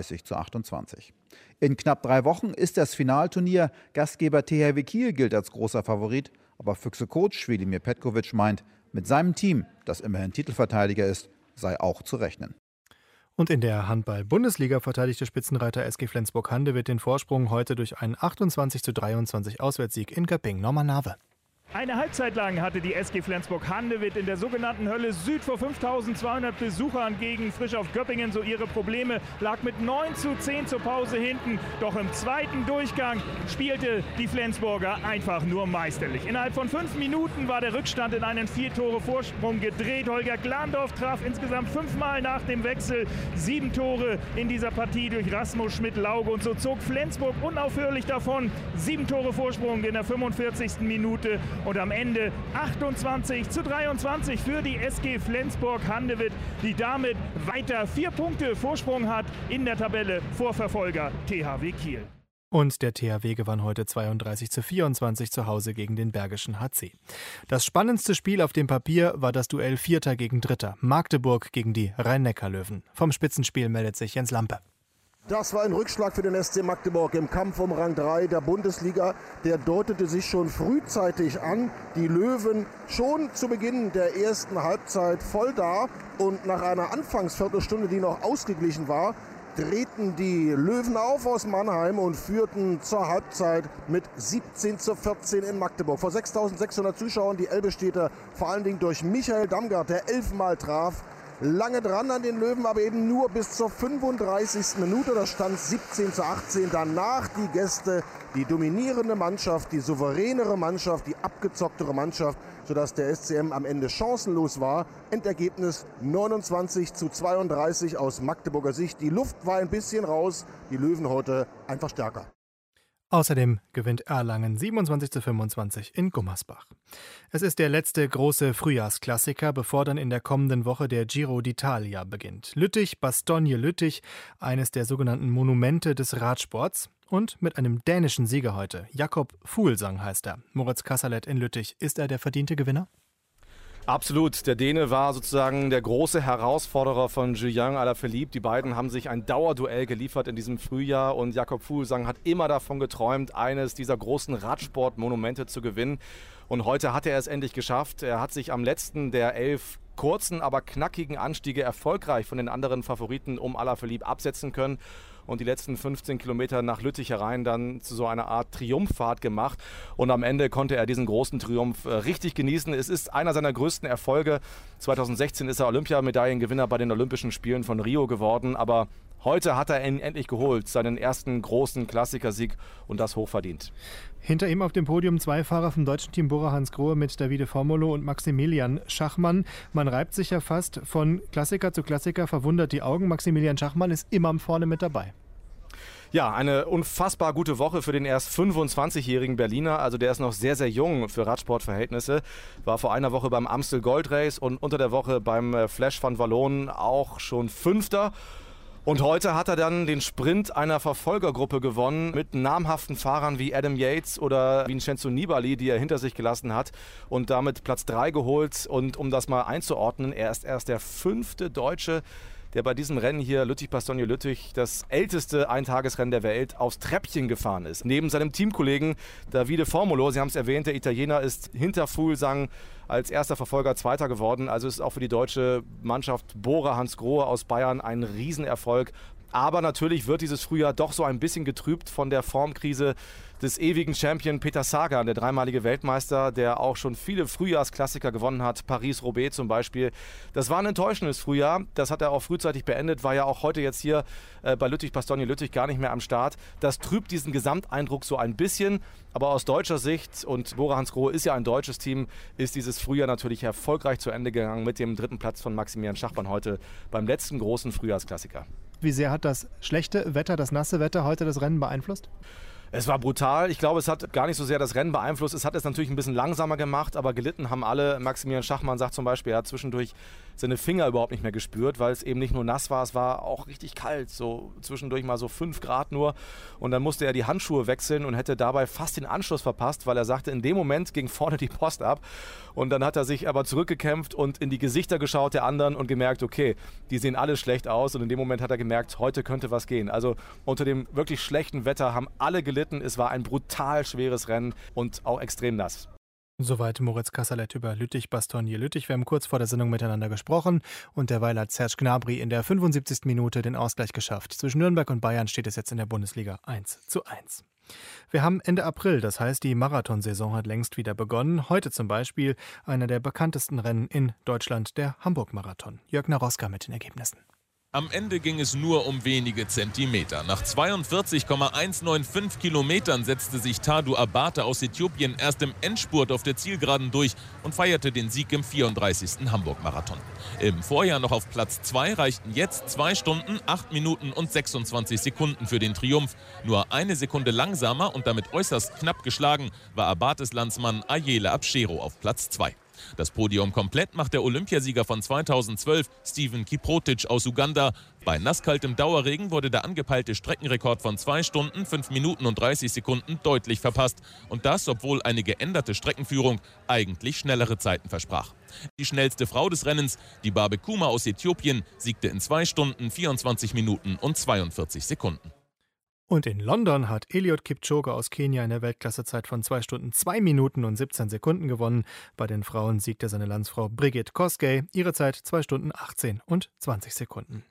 30:28. In knapp 3 Wochen ist das Finalturnier. Gastgeber THW Kiel gilt als großer Favorit. Aber Füchse-Coach Velimir Petkovic meint, mit seinem Team, das immerhin Titelverteidiger ist, sei auch zu rechnen. Und in der Handball-Bundesliga verteidigte Spitzenreiter SG Flensburg-Handewitt den Vorsprung heute durch einen 28:23 Auswärtssieg in Köpping. Norman Nave. Eine Halbzeit lang hatte die SG Flensburg-Handewitt in der sogenannten Hölle Süd vor 5.200 Besuchern gegen Frischhoff Göppingen so ihre Probleme, lag mit 9:10 zur Pause hinten. Doch im zweiten Durchgang spielte die Flensburger einfach nur meisterlich. Innerhalb von 5 Minuten war der Rückstand in einen 4-Tore-Vorsprung gedreht. Holger Glandorf traf insgesamt 5-mal nach dem Wechsel. 7 Tore in dieser Partie durch Rasmus Schmidt-Lauge. Und so zog Flensburg unaufhörlich davon. 7 Tore Vorsprung in der 45. Minute. Und am Ende 28:23 für die SG Flensburg-Handewitt, die damit weiter 4 Punkte Vorsprung hat in der Tabelle vor Verfolger THW Kiel. Und der THW gewann heute 32:24 zu Hause gegen den Bergischen HC. Das spannendste Spiel auf dem Papier war das Duell Vierter gegen Dritter. Magdeburg gegen die Rhein-Neckar-Löwen. Vom Spitzenspiel meldet sich Jens Lampe. Das war ein Rückschlag für den SC Magdeburg im Kampf um Rang 3 der Bundesliga. Der deutete sich schon frühzeitig an. Die Löwen schon zu Beginn der ersten Halbzeit voll da. Und nach einer Anfangsviertelstunde, die noch ausgeglichen war, drehten die Löwen auf aus Mannheim und führten zur Halbzeit mit 17:14 in Magdeburg. Vor 6.600 Zuschauern, die Elbe-Städter, vor allen Dingen durch Michael Damgard, der 11-mal traf. Lange dran an den Löwen, aber eben nur bis zur 35. Minute. Da stand 17:18. Danach die Gäste, die dominierende Mannschaft, die souveränere Mannschaft, die abgezocktere Mannschaft, sodass der SCM am Ende chancenlos war. Endergebnis 29:32 aus Magdeburger Sicht. Die Luft war ein bisschen raus, die Löwen heute einfach stärker. Außerdem gewinnt Erlangen 27:25 in Gummersbach. Es ist der letzte große Frühjahrsklassiker, bevor dann in der kommenden Woche der Giro d'Italia beginnt. Lüttich-Bastogne-Lüttich, eines der sogenannten Monumente des Radsports. Und mit einem dänischen Sieger heute. Jakob Fuglsang heißt er. Moritz Kasserlet in Lüttich. Ist er der verdiente Gewinner? Absolut. Der Däne war sozusagen der große Herausforderer von Julien Alaphilippe. Die beiden haben sich ein Dauerduell geliefert in diesem Frühjahr und Jakob Fuglsang hat immer davon geträumt, eines dieser großen Radsportmonumente zu gewinnen. Und heute hat er es endlich geschafft. Er hat sich am letzten der 11 kurzen, aber knackigen Anstiege erfolgreich von den anderen Favoriten um Alaphilippe absetzen können. Und die letzten 15 Kilometer nach Lüttich herein dann zu so einer Art Triumphfahrt gemacht. Und am Ende konnte er diesen großen Triumph richtig genießen. Es ist einer seiner größten Erfolge. 2016 ist er Olympiamedaillengewinner bei den Olympischen Spielen von Rio geworden. Aber heute hat er ihn endlich geholt, seinen ersten großen Klassikersieg und das hochverdient. Hinter ihm auf dem Podium 2 Fahrer vom deutschen Team Bora Hansgrohe mit Davide Formolo und Maximilian Schachmann. Man reibt sich ja fast von Klassiker zu Klassiker, verwundert die Augen. Maximilian Schachmann ist immer vorne mit dabei. Ja, eine unfassbar gute Woche für den erst 25-jährigen Berliner. Also der ist noch sehr, sehr jung für Radsportverhältnisse. War vor einer Woche beim Amstel Gold Race und unter der Woche beim Flash van Wallon auch schon Fünfter. Und heute hat er dann den Sprint einer Verfolgergruppe gewonnen mit namhaften Fahrern wie Adam Yates oder Vincenzo Nibali, die er hinter sich gelassen hat und damit Platz 3 geholt. Und um das mal einzuordnen, er ist erst der 5. Deutsche, der bei diesem Rennen hier Lüttich-Bastogne-Lüttich, das älteste Eintagesrennen der Welt, aufs Treppchen gefahren ist. Neben seinem Teamkollegen Davide Formolo, Sie haben es erwähnt, der Italiener ist hinter Fuglsang als erster Verfolger Zweiter geworden. Also ist auch für die deutsche Mannschaft Bora Hansgrohe aus Bayern ein Riesenerfolg. Aber natürlich wird dieses Frühjahr doch so ein bisschen getrübt von der Formkrise des ewigen Champion Peter Sagan, der dreimalige Weltmeister, der auch schon viele Frühjahrsklassiker gewonnen hat, Paris-Roubaix zum Beispiel. Das war ein enttäuschendes Frühjahr, das hat er auch frühzeitig beendet, war ja auch heute jetzt hier bei Lüttich-Bastogne-Lüttich gar nicht mehr am Start. Das trübt diesen Gesamteindruck so ein bisschen, aber aus deutscher Sicht, und Bora Hansgrohe ist ja ein deutsches Team, ist dieses Frühjahr natürlich erfolgreich zu Ende gegangen mit dem 3. Platz von Maximilian Schachmann heute beim letzten großen Frühjahrsklassiker. Wie sehr hat das schlechte Wetter, das nasse Wetter heute das Rennen beeinflusst? Es war brutal. Ich glaube, es hat gar nicht so sehr das Rennen beeinflusst. Es hat es natürlich ein bisschen langsamer gemacht, aber gelitten haben alle. Maximilian Schachmann sagt zum Beispiel, er hat zwischendurch seine Finger überhaupt nicht mehr gespürt, weil es eben nicht nur nass war, es war auch richtig kalt. So zwischendurch mal so 5 Grad nur. Und dann musste er die Handschuhe wechseln und hätte dabei fast den Anschluss verpasst, weil er sagte, in dem Moment ging vorne die Post ab. Und dann hat er sich aber zurückgekämpft und in die Gesichter geschaut der anderen und gemerkt, okay, die sehen alle schlecht aus. Und in dem Moment hat er gemerkt, heute könnte was gehen. Also unter dem wirklich schlechten Wetter haben alle gelitten. Es war ein brutal schweres Rennen und auch extrem nass. Soweit Moritz Kasserlet über Lüttich-Bastogne-Lüttich. Wir haben kurz vor der Sendung miteinander gesprochen und derweil hat Serge Gnabry in der 75. Minute den Ausgleich geschafft. Zwischen Nürnberg und Bayern steht es jetzt in der Bundesliga 1:1. Wir haben Ende April, das heißt, die Marathonsaison hat längst wieder begonnen. Heute zum Beispiel einer der bekanntesten Rennen in Deutschland, der Hamburg-Marathon. Jörg Naroska mit den Ergebnissen. Am Ende ging es nur um wenige Zentimeter. Nach 42,195 Kilometern setzte sich Tadu Abate aus Äthiopien erst im Endspurt auf der Zielgeraden durch und feierte den Sieg im 34. Hamburg-Marathon. Im Vorjahr noch auf Platz 2 reichten jetzt 2 Stunden, 8 Minuten und 26 Sekunden für den Triumph. Nur eine Sekunde langsamer und damit äußerst knapp geschlagen war Abates Landsmann Ayele Abshero auf Platz 2. Das Podium komplett macht der Olympiasieger von 2012, Stephen Kiprotich aus Uganda. Bei nasskaltem Dauerregen wurde der angepeilte Streckenrekord von 2 Stunden, 5 Minuten und 30 Sekunden deutlich verpasst. Und das, obwohl eine geänderte Streckenführung eigentlich schnellere Zeiten versprach. Die schnellste Frau des Rennens, die Babe Kuma aus Äthiopien, siegte in 2 Stunden, 24 Minuten und 42 Sekunden. Und in London hat Eliud Kipchoge aus Kenia in der Weltklassezeit von 2 Stunden, 2 Minuten und 17 Sekunden gewonnen. Bei den Frauen siegte seine Landsfrau Brigitte Kosgei, ihre Zeit 2 Stunden, 18 und 20 Sekunden.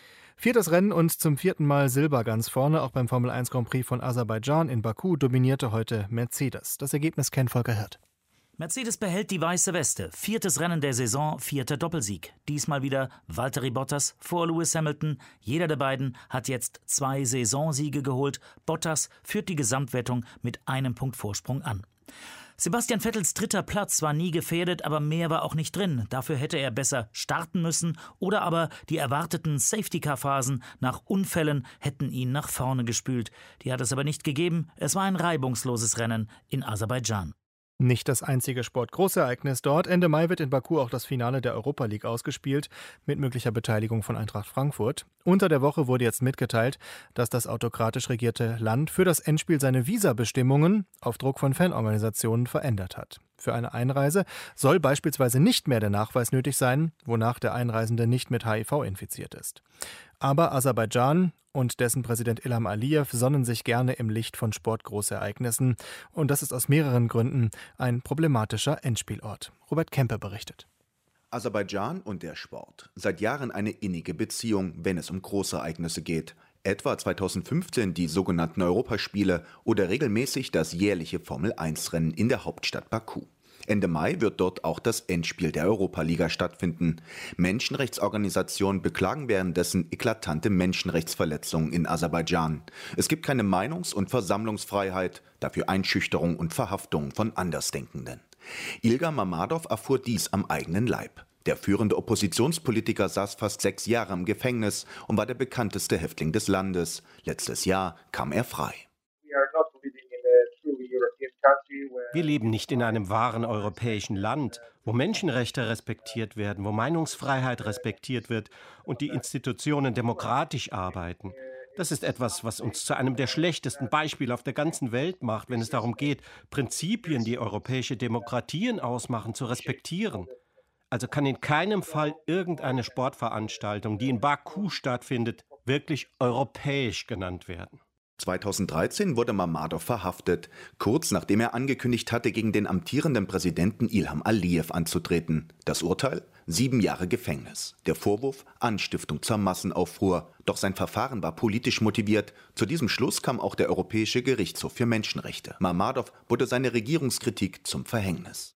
4. Rennen und zum 4. Mal Silber ganz vorne. Auch beim Formel 1 Grand Prix von Aserbaidschan in Baku dominierte heute Mercedes. Das Ergebnis kennt Volker Hirt. Mercedes behält die weiße Weste. 4. Rennen der Saison, 4. Doppelsieg. Diesmal wieder Valtteri Bottas vor Lewis Hamilton. Jeder der beiden hat jetzt 2 Saisonsiege geholt. Bottas führt die Gesamtwertung mit 1 Punkt Vorsprung an. Sebastian Vettels 3. Platz war nie gefährdet, aber mehr war auch nicht drin. Dafür hätte er besser starten müssen oder aber die erwarteten Safety-Car-Phasen nach Unfällen hätten ihn nach vorne gespült. Die hat es aber nicht gegeben. Es war ein reibungsloses Rennen in Aserbaidschan. Nicht das einzige Sportgroßereignis dort. Ende Mai wird in Baku auch das Finale der Europa League ausgespielt, mit möglicher Beteiligung von Eintracht Frankfurt. Unter der Woche wurde jetzt mitgeteilt, dass das autokratisch regierte Land für das Endspiel seine Visabestimmungen auf Druck von Fanorganisationen verändert hat. Für eine Einreise soll beispielsweise nicht mehr der Nachweis nötig sein, wonach der Einreisende nicht mit HIV infiziert ist. Aber Aserbaidschan und dessen Präsident Ilham Aliyev sonnen sich gerne im Licht von Sportgroßereignissen. Und das ist aus mehreren Gründen ein problematischer Endspielort. Robert Kempe berichtet. Aserbaidschan und der Sport. Seit Jahren eine innige Beziehung, wenn es um Großereignisse geht. Etwa 2015 die sogenannten Europaspiele oder regelmäßig das jährliche Formel-1-Rennen in der Hauptstadt Baku. Ende Mai wird dort auch das Endspiel der Europa-Liga stattfinden. Menschenrechtsorganisationen beklagen währenddessen eklatante Menschenrechtsverletzungen in Aserbaidschan. Es gibt keine Meinungs- und Versammlungsfreiheit, dafür Einschüchterung und Verhaftung von Andersdenkenden. Ilgar Mammadov erfuhr dies am eigenen Leib. Der führende Oppositionspolitiker saß fast 6 Jahre im Gefängnis und war der bekannteste Häftling des Landes. Letztes Jahr kam er frei. Wir leben nicht in einem wahren europäischen Land, wo Menschenrechte respektiert werden, wo Meinungsfreiheit respektiert wird und die Institutionen demokratisch arbeiten. Das ist etwas, was uns zu einem der schlechtesten Beispiele auf der ganzen Welt macht, wenn es darum geht, Prinzipien, die europäische Demokratien ausmachen, zu respektieren. Also kann in keinem Fall irgendeine Sportveranstaltung, die in Baku stattfindet, wirklich europäisch genannt werden. 2013 wurde Mammadov verhaftet, kurz nachdem er angekündigt hatte, gegen den amtierenden Präsidenten Ilham Aliyev anzutreten. Das Urteil? 7 Jahre Gefängnis. Der Vorwurf? Anstiftung zur Massenaufruhr. Doch sein Verfahren war politisch motiviert. Zu diesem Schluss kam auch der Europäische Gerichtshof für Menschenrechte. Mammadov wurde seine Regierungskritik zum Verhängnis.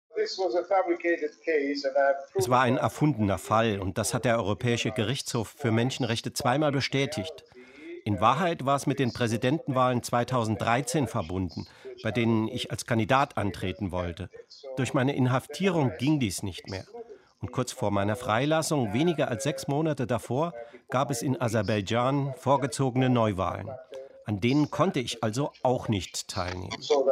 Es war ein erfundener Fall und das hat der Europäische Gerichtshof für Menschenrechte zweimal bestätigt. In Wahrheit war es mit den Präsidentenwahlen 2013 verbunden, bei denen ich als Kandidat antreten wollte. Durch meine Inhaftierung ging dies nicht mehr. Und kurz vor meiner Freilassung, weniger als 6 Monate davor, gab es in Aserbaidschan vorgezogene Neuwahlen. An denen konnte ich also auch nicht teilnehmen.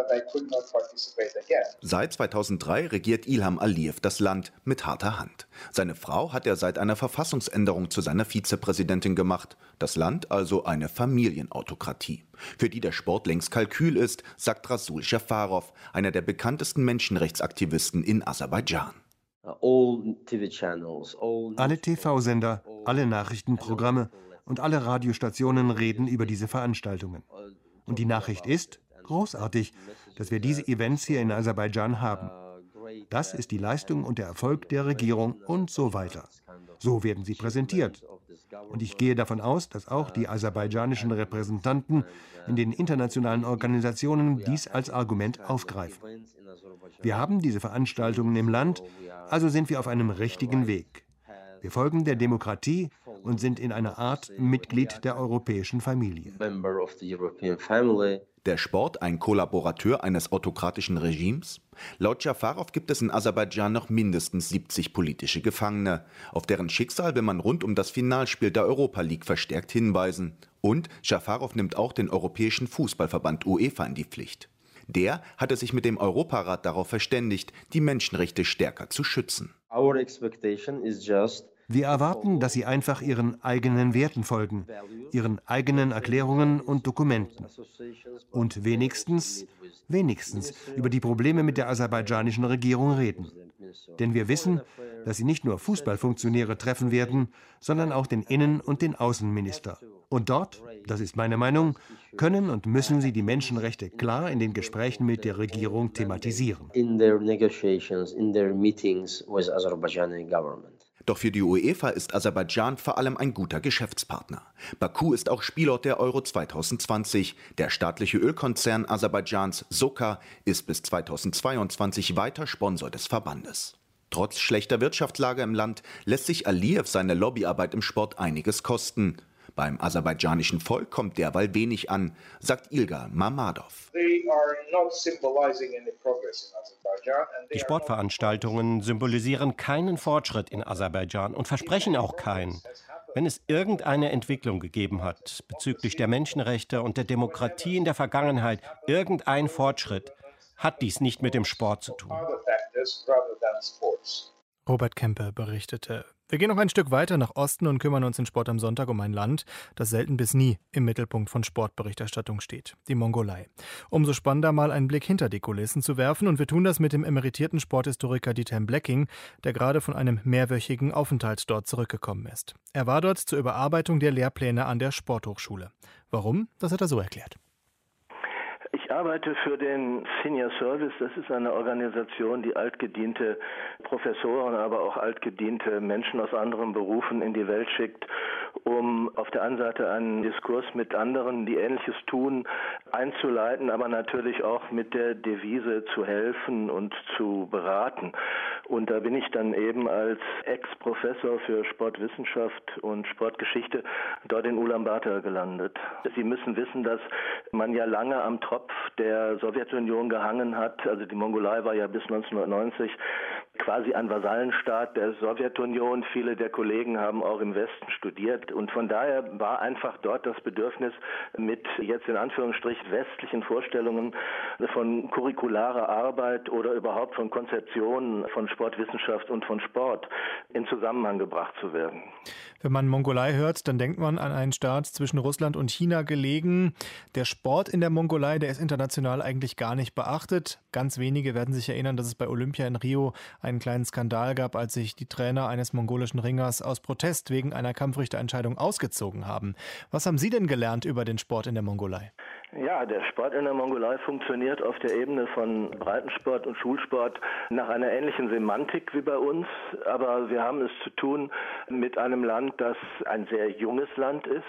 Seit 2003 regiert Ilham Aliyev das Land mit harter Hand. Seine Frau hat er seit einer Verfassungsänderung zu seiner Vizepräsidentin gemacht. Das Land also eine Familienautokratie, für die der Sport längst Kalkül ist, sagt Rasul Jafarov, einer der bekanntesten Menschenrechtsaktivisten in Aserbaidschan. Alle TV-Sender, alle Nachrichtenprogramme und alle Radiostationen reden über diese Veranstaltungen. Und die Nachricht ist, großartig, dass wir diese Events hier in Aserbaidschan haben. Das ist die Leistung und der Erfolg der Regierung und so weiter. So werden sie präsentiert. Und ich gehe davon aus, dass auch die aserbaidschanischen Repräsentanten in den internationalen Organisationen dies als Argument aufgreifen. Wir haben diese Veranstaltungen im Land, also sind wir auf einem richtigen Weg. Wir folgen der Demokratie und sind in einer Art Mitglied der europäischen Familie. Der Sport ein Kollaborateur eines autokratischen Regimes? Laut Jafarov gibt es in Aserbaidschan noch mindestens 70 politische Gefangene. Auf deren Schicksal will man rund um das Finalspiel der Europa League verstärkt hinweisen. Und Jafarov nimmt auch den Europäischen Fußballverband UEFA in die Pflicht. Der hatte sich mit dem Europarat darauf verständigt, die Menschenrechte stärker zu schützen. Wir erwarten, dass sie einfach ihren eigenen Werten folgen, ihren eigenen Erklärungen und Dokumenten. Und wenigstens über die Probleme mit der aserbaidschanischen Regierung reden. Denn wir wissen, dass sie nicht nur Fußballfunktionäre treffen werden, sondern auch den Innen- und den Außenminister. Und dort, das ist meine Meinung, können und müssen sie die Menschenrechte klar in den Gesprächen mit der Regierung thematisieren. Doch für die UEFA ist Aserbaidschan vor allem ein guter Geschäftspartner. Baku ist auch Spielort der Euro 2020. Der staatliche Ölkonzern Aserbaidschans Soka ist bis 2022 weiter Sponsor des Verbandes. Trotz schlechter Wirtschaftslage im Land lässt sich Aliyev seine Lobbyarbeit im Sport einiges kosten. Beim aserbaidschanischen Volk kommt derweil wenig an, sagt Ilgar Mamadov. Die Sportveranstaltungen symbolisieren keinen Fortschritt in Aserbaidschan und versprechen auch keinen. Wenn es irgendeine Entwicklung gegeben hat bezüglich der Menschenrechte und der Demokratie in der Vergangenheit, irgendein Fortschritt, hat dies nicht mit dem Sport zu tun. Robert Kempe berichtete. Wir gehen noch ein Stück weiter nach Osten und kümmern uns in Sport am Sonntag um ein Land, das selten bis nie im Mittelpunkt von Sportberichterstattung steht, die Mongolei. Umso spannender mal einen Blick hinter die Kulissen zu werfen, und wir tun das mit dem emeritierten Sporthistoriker Dieter Blekking, der gerade von einem mehrwöchigen Aufenthalt dort zurückgekommen ist. Er war dort zur Überarbeitung der Lehrpläne an der Sporthochschule. Warum? Das hat er so erklärt. Ich arbeite für den Senior Service. Das ist eine Organisation, die altgediente Professoren, aber auch altgediente Menschen aus anderen Berufen in die Welt schickt, um auf der einen Seite einen Diskurs mit anderen, die Ähnliches tun, einzuleiten, aber natürlich auch mit der Devise zu helfen und zu beraten. Und da bin ich dann eben als Ex-Professor für Sportwissenschaft und Sportgeschichte dort in Ulaanbaatar gelandet. Sie müssen wissen, dass man ja lange am Tropf der Sowjetunion gehangen hat. Also die Mongolei war ja bis 1990 quasi ein Vasallenstaat der Sowjetunion. Viele der Kollegen haben auch im Westen studiert. Und von daher war einfach dort das Bedürfnis, mit jetzt in Anführungsstrichen westlichen Vorstellungen von curricularer Arbeit oder überhaupt von Konzeptionen von Sportwissenschaft und von Sport in Zusammenhang gebracht zu werden. Wenn man Mongolei hört, dann denkt man an einen Staat zwischen Russland und China gelegen. Der Sport in der Mongolei, der ist international eigentlich gar nicht beachtet. Ganz wenige werden sich erinnern, dass es bei Olympia in Rio einen kleinen Skandal gab, als sich die Trainer eines mongolischen Ringers aus Protest wegen einer Kampfrichterentscheidung ausgezogen haben. Was haben Sie denn gelernt über den Sport in der Mongolei? Ja, der Sport in der Mongolei funktioniert auf der Ebene von Breitensport und Schulsport nach einer ähnlichen Semantik wie bei uns. Aber wir haben es zu tun mit einem Land, das ein sehr junges Land ist.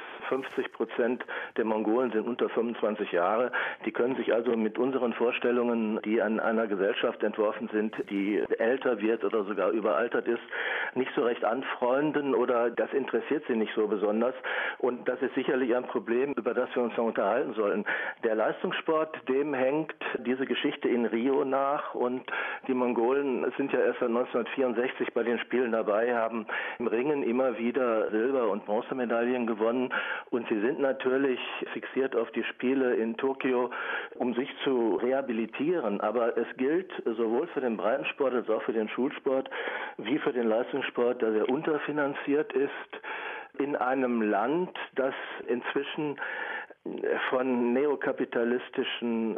50% der Mongolen sind unter 25 Jahre. Die können sich also mit unseren Vorstellungen, die an einer Gesellschaft entworfen sind, die älter wird oder sogar überaltert ist, nicht so recht anfreunden, oder das interessiert sie nicht so besonders. Und das ist sicherlich ein Problem, über das wir uns noch unterhalten sollten. Der Leistungssport, dem hängt diese Geschichte in Rio nach, und die Mongolen sind ja erst seit 1964 bei den Spielen dabei, haben im Ringen immer wieder Silber- und Bronzemedaillen gewonnen, und sie sind natürlich fixiert auf die Spiele in Tokio, um sich zu rehabilitieren. Aber es gilt sowohl für den Breitensport als auch für den Schulsport wie für den Leistungssport, dass er unterfinanziert ist in einem Land, das inzwischen von neokapitalistischen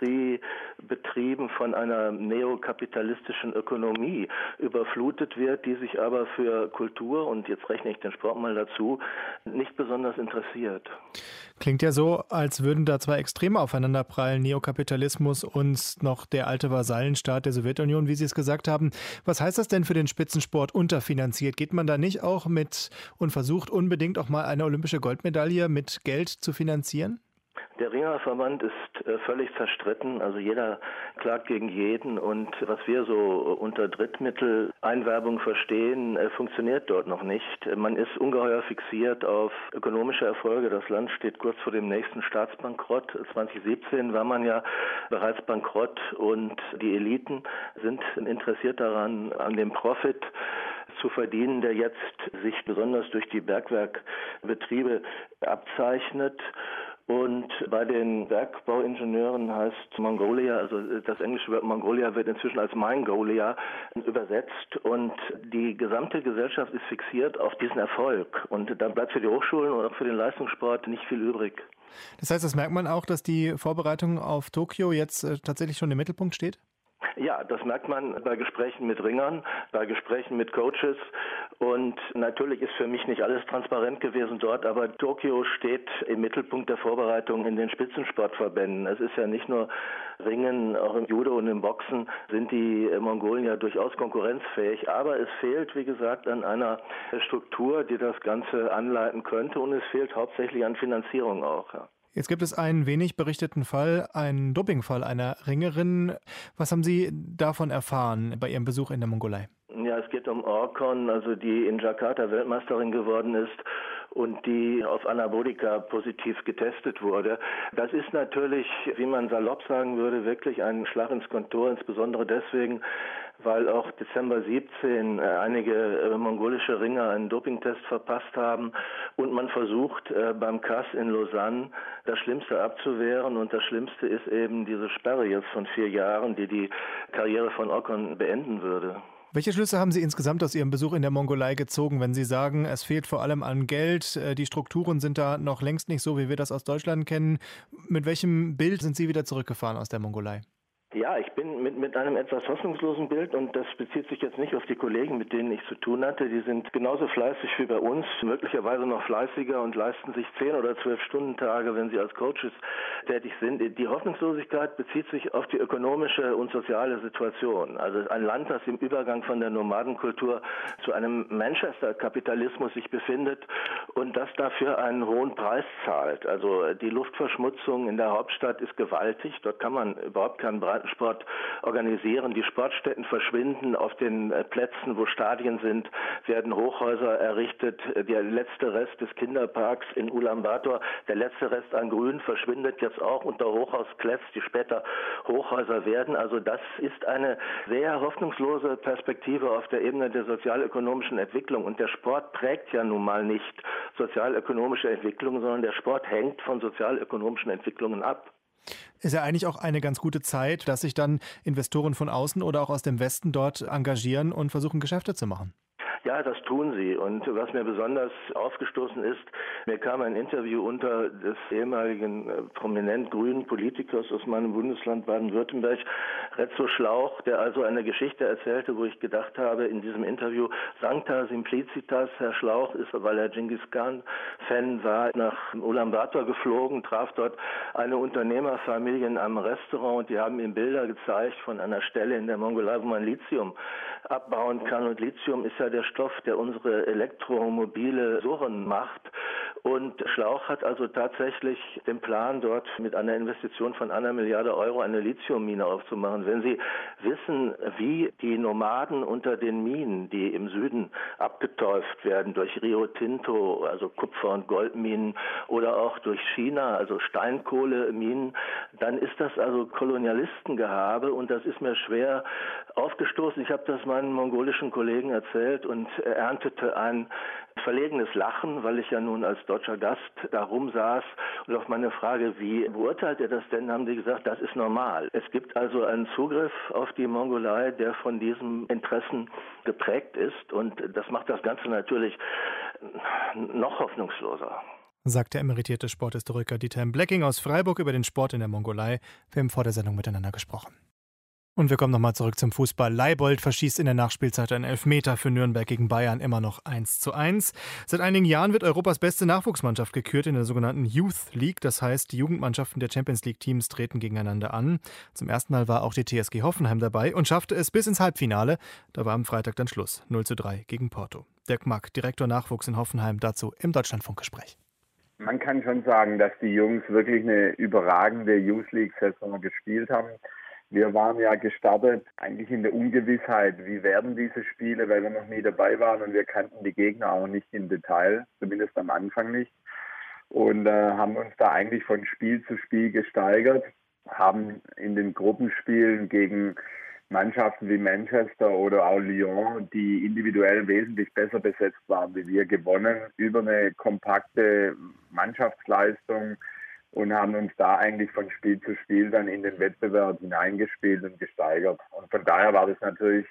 Industriebetrieben, von einer neokapitalistischen Ökonomie überflutet wird, die sich aber für Kultur, und jetzt rechne ich den Sport mal dazu, nicht besonders interessiert. Klingt ja so, als würden da zwei Extreme aufeinanderprallen, Neokapitalismus und noch der alte Vasallenstaat der Sowjetunion, wie Sie es gesagt haben. Was heißt das denn für den Spitzensport unterfinanziert? Geht man da nicht auch mit und versucht unbedingt auch mal eine olympische Goldmedaille mit Geld zu finanzieren? Der Ringerverband ist völlig zerstritten, also jeder klagt gegen jeden, und was wir so unter Drittmitteleinwerbung verstehen, funktioniert dort noch nicht. Man ist ungeheuer fixiert auf ökonomische Erfolge. Das Land steht kurz vor dem nächsten Staatsbankrott. 2017 war man ja bereits bankrott und die Eliten sind interessiert daran, an dem Profit zu verdienen, der jetzt sich besonders durch die Bergwerkbetriebe abzeichnet. Und bei den Bergbauingenieuren heißt Mongolia, also das englische Wort Mongolia wird inzwischen als Mongolia übersetzt, und die gesamte Gesellschaft ist fixiert auf diesen Erfolg, und dann bleibt für die Hochschulen und auch für den Leistungssport nicht viel übrig. Das heißt, das merkt man auch, dass die Vorbereitung auf Tokio jetzt tatsächlich schon im Mittelpunkt steht? Ja, das merkt man bei Gesprächen mit Ringern, bei Gesprächen mit Coaches, und natürlich ist für mich nicht alles transparent gewesen dort, aber Tokio steht im Mittelpunkt der Vorbereitung in den Spitzensportverbänden. Es ist ja nicht nur Ringen, auch im Judo und im Boxen sind die Mongolen ja durchaus konkurrenzfähig, aber es fehlt, wie gesagt, an einer Struktur, die das Ganze anleiten könnte, und es fehlt hauptsächlich an Finanzierung auch, ja. Jetzt gibt es einen wenig berichteten Fall, einen Dopingfall einer Ringerin. Was haben Sie davon erfahren bei Ihrem Besuch in der Mongolei? Ja, es geht um Orkon, also die in Jakarta Weltmeisterin geworden ist und die auf Anabolika positiv getestet wurde. Das ist natürlich, wie man salopp sagen würde, wirklich ein Schlag ins Kontor, insbesondere deswegen, weil auch Dezember 17 einige mongolische Ringer einen Dopingtest verpasst haben und man versucht beim CAS in Lausanne das Schlimmste abzuwehren, und das Schlimmste ist eben diese Sperre jetzt von 4 Jahren, die die Karriere von Orkon beenden würde. Welche Schlüsse haben Sie insgesamt aus Ihrem Besuch in der Mongolei gezogen, wenn Sie sagen, es fehlt vor allem an Geld, die Strukturen sind da noch längst nicht so, wie wir das aus Deutschland kennen? Mit welchem Bild sind Sie wieder zurückgefahren aus der Mongolei? Ja, ich bin mit einem etwas hoffnungslosen Bild, und das bezieht sich jetzt nicht auf die Kollegen, mit denen ich zu tun hatte. Die sind genauso fleißig wie bei uns, möglicherweise noch fleißiger, und leisten sich 10 oder 12 Stundentage, wenn sie als Coaches tätig sind. Die Hoffnungslosigkeit bezieht sich auf die ökonomische und soziale Situation. Also ein Land, das im Übergang von der Nomadenkultur zu einem Manchester-Kapitalismus sich befindet und das dafür einen hohen Preis zahlt. Also die Luftverschmutzung in der Hauptstadt ist gewaltig. Dort kann man überhaupt keinen Breitensport organisieren. Die Sportstätten verschwinden. Auf den Plätzen, wo Stadien sind, werden Hochhäuser errichtet. Der letzte Rest des Kinderparks in Ulaanbaatar, der letzte Rest an Grün, verschwindet jetzt auch unter Hochhausklefs, die später Hochhäuser werden. Also das ist eine sehr hoffnungslose Perspektive auf der Ebene der sozialökonomischen Entwicklung. Und der Sport prägt ja nun mal nicht sozialökonomische Entwicklung, sondern der Sport hängt von sozialökonomischen Entwicklungen ab. Ist ja eigentlich auch eine ganz gute Zeit, dass sich dann Investoren von außen oder auch aus dem Westen dort engagieren und versuchen, Geschäfte zu machen. Ja, das tun sie. Und was mir besonders aufgestoßen ist, mir kam ein Interview unter des ehemaligen prominent grünen Politikers aus meinem Bundesland Baden-Württemberg, Rezo Schlauch, der also eine Geschichte erzählte, wo ich gedacht habe, in diesem Interview, Sancta Simplicitas, Herr Schlauch ist, weil er Genghis Khan-Fan war, nach Ulaanbaatar geflogen, traf dort eine Unternehmerfamilie in einem Restaurant, und die haben ihm Bilder gezeigt von einer Stelle in der Mongolei, wo man Lithium abbauen kann. Und Lithium ist ja der Stoff, der unsere elektromobile Surren macht. Und Schlauch hat also tatsächlich den Plan, dort mit einer Investition von 1 Milliarde Euro eine Lithiummine aufzumachen. Wenn Sie wissen, wie die Nomaden unter den Minen, die im Süden abgetäuft werden durch Rio Tinto, also Kupfer- und Goldminen, oder auch durch China, also Steinkohleminen, dann ist das also Kolonialistengehabe, und das ist mir schwer aufgestoßen. Ich habe das meinen mongolischen Kollegen erzählt und erntete ein verlegenes Lachen, weil ich ja nun als deutscher Gast da rumsaß, und auf meine Frage, wie beurteilt ihr das denn, haben die gesagt, das ist normal. Es gibt also einen Zugriff auf die Mongolei, der von diesen Interessen geprägt ist, und das macht das Ganze natürlich noch hoffnungsloser. sagt der emeritierte Sporthistoriker Dieter Blekking aus Freiburg über den Sport in der Mongolei. Wir haben vor der Sendung miteinander gesprochen. Und wir kommen nochmal zurück zum Fußball. Leibold verschießt in der Nachspielzeit einen Elfmeter für Nürnberg gegen Bayern, immer noch 1:1. Seit einigen Jahren wird Europas beste Nachwuchsmannschaft gekürt in der sogenannten Youth League. Das heißt, die Jugendmannschaften der Champions League Teams treten gegeneinander an. Zum ersten Mal war auch die TSG Hoffenheim dabei und schaffte es bis ins Halbfinale. Da war am Freitag dann Schluss. 0:3 gegen Porto. Dirk Mack, Direktor Nachwuchs in Hoffenheim, dazu im Deutschlandfunkgespräch. Man kann schon sagen, dass die Jungs wirklich eine überragende Youth League-Saison gespielt haben. Wir waren ja gestartet eigentlich in der Ungewissheit, wie werden diese Spiele, weil wir noch nie dabei waren und wir kannten die Gegner auch nicht im Detail, zumindest am Anfang nicht. Und haben uns da eigentlich von Spiel zu Spiel gesteigert, haben in den Gruppenspielen gegen Mannschaften wie Manchester oder auch Lyon, die individuell wesentlich besser besetzt waren wie wir, gewonnen über eine kompakte Mannschaftsleistung und haben uns da eigentlich von Spiel zu Spiel dann in den Wettbewerb hineingespielt und gesteigert. Und von daher war das natürlich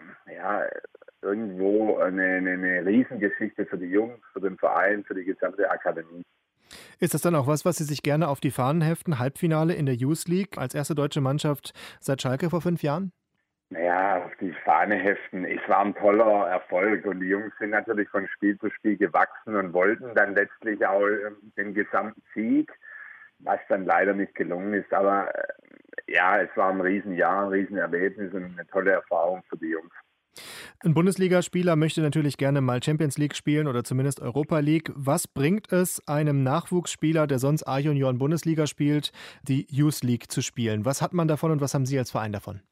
irgendwo eine Riesengeschichte für die Jungs, für den Verein, für die gesamte Akademie. Ist das dann auch was Sie sich gerne auf die Fahnen heften? Halbfinale in der Youth League als erste deutsche Mannschaft seit Schalke vor 5 Jahren? Naja, auf die Fahne heften. Es war ein toller Erfolg und die Jungs sind natürlich von Spiel zu Spiel gewachsen und wollten dann letztlich auch den gesamten Sieg, was dann leider nicht gelungen ist. Aber es war ein Riesenjahr, ein Riesenerlebnis und eine tolle Erfahrung für die Jungs. Ein Bundesligaspieler möchte natürlich gerne mal Champions League spielen oder zumindest Europa League. Was bringt es einem Nachwuchsspieler, der sonst A-Junioren Bundesliga spielt, die Youth League zu spielen? Was hat man davon und was haben Sie als Verein davon?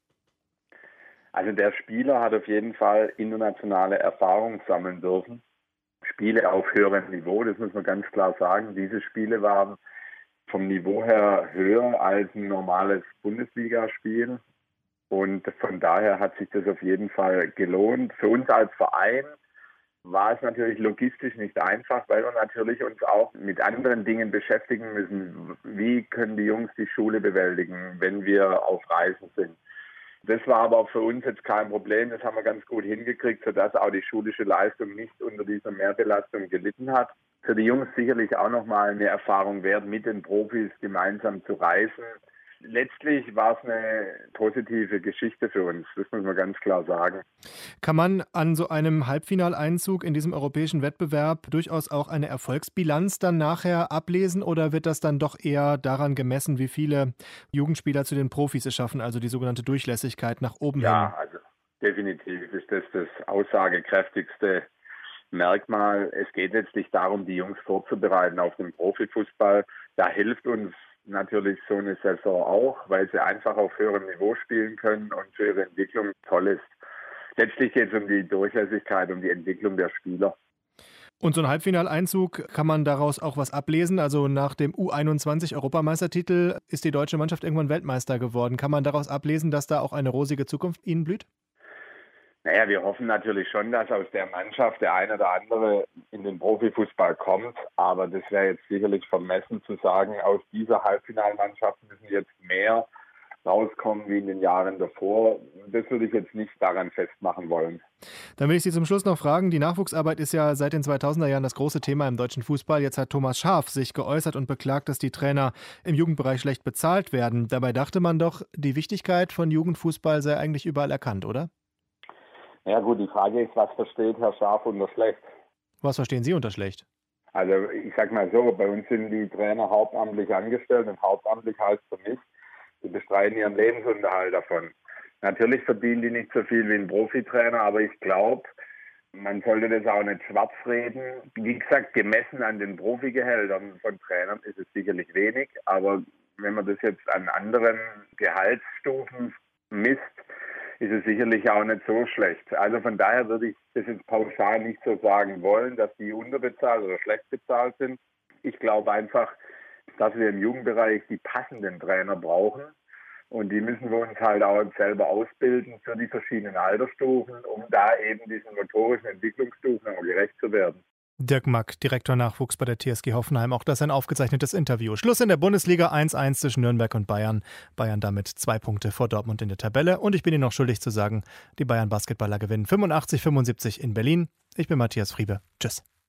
Also der Spieler hat auf jeden Fall internationale Erfahrung sammeln dürfen. Spiele auf höherem Niveau, das muss man ganz klar sagen. Diese Spiele waren vom Niveau her höher als ein normales Bundesligaspiel. Und von daher hat sich das auf jeden Fall gelohnt. Für uns als Verein war es natürlich logistisch nicht einfach, weil wir natürlich uns auch mit anderen Dingen beschäftigen müssen. Wie können die Jungs die Schule bewältigen, wenn wir auf Reisen sind? Das war aber auch für uns jetzt kein Problem. Das haben wir ganz gut hingekriegt, sodass auch die schulische Leistung nicht unter dieser Mehrbelastung gelitten hat. Für die Jungs sicherlich auch nochmal eine Erfahrung wert, mit den Profis gemeinsam zu reisen. Letztlich war es eine positive Geschichte für uns, das muss man ganz klar sagen. Kann man an so einem Halbfinaleinzug in diesem europäischen Wettbewerb durchaus auch eine Erfolgsbilanz dann nachher ablesen oder wird das dann doch eher daran gemessen, wie viele Jugendspieler zu den Profis es schaffen, also die sogenannte Durchlässigkeit nach oben hin? Ja, also definitiv ist das aussagekräftigste Merkmal. Es geht letztlich darum, die Jungs vorzubereiten auf den Profifußball. Da hilft uns natürlich so eine Saison auch, weil sie einfach auf höherem Niveau spielen können und für ihre Entwicklung toll ist. Letztlich geht es um die Durchlässigkeit, um die Entwicklung der Spieler. Und so ein Halbfinaleinzug, kann man daraus auch was ablesen? Also nach dem U21-Europameistertitel ist die deutsche Mannschaft irgendwann Weltmeister geworden. Kann man daraus ablesen, dass da auch eine rosige Zukunft ihnen blüht? Naja, wir hoffen natürlich schon, dass aus der Mannschaft der eine oder andere in den Profifußball kommt. Aber das wäre jetzt sicherlich vermessen zu sagen, aus dieser Halbfinalmannschaft müssen jetzt mehr rauskommen wie in den Jahren davor. Das würde ich jetzt nicht daran festmachen wollen. Dann will ich Sie zum Schluss noch fragen, die Nachwuchsarbeit ist ja seit den 2000er Jahren das große Thema im deutschen Fußball. Jetzt hat Thomas Schaaf sich geäußert und beklagt, dass die Trainer im Jugendbereich schlecht bezahlt werden. Dabei dachte man doch, die Wichtigkeit von Jugendfußball sei eigentlich überall erkannt, oder? Ja gut, die Frage ist, was versteht Herr Schaaf unter schlecht? Was verstehen Sie unter schlecht? Also ich sag mal so, bei uns sind die Trainer hauptamtlich angestellt und hauptamtlich heißt für mich, sie bestreiten ihren Lebensunterhalt davon. Natürlich verdienen die nicht so viel wie ein Profitrainer, aber ich glaube, man sollte das auch nicht schwarz reden. Wie gesagt, gemessen an den Profigehältern von Trainern ist es sicherlich wenig, aber wenn man das jetzt an anderen Gehaltsstufen misst, ist es sicherlich auch nicht so schlecht. Also von daher würde ich das jetzt pauschal nicht so sagen wollen, dass die unterbezahlt oder schlecht bezahlt sind. Ich glaube einfach, dass wir im Jugendbereich die passenden Trainer brauchen und die müssen wir uns halt auch selber ausbilden für die verschiedenen Altersstufen, um da eben diesen motorischen Entwicklungsstufen auch gerecht zu werden. Dirk Mack, Direktor Nachwuchs bei der TSG Hoffenheim. Auch das ein aufgezeichnetes Interview. Schluss in der Bundesliga 1:1 zwischen Nürnberg und Bayern. Bayern damit 2 Punkte vor Dortmund in der Tabelle. Und ich bin Ihnen noch schuldig zu sagen, die Bayern-Basketballer gewinnen 85-75 in Berlin. Ich bin Matthias Friebe. Tschüss.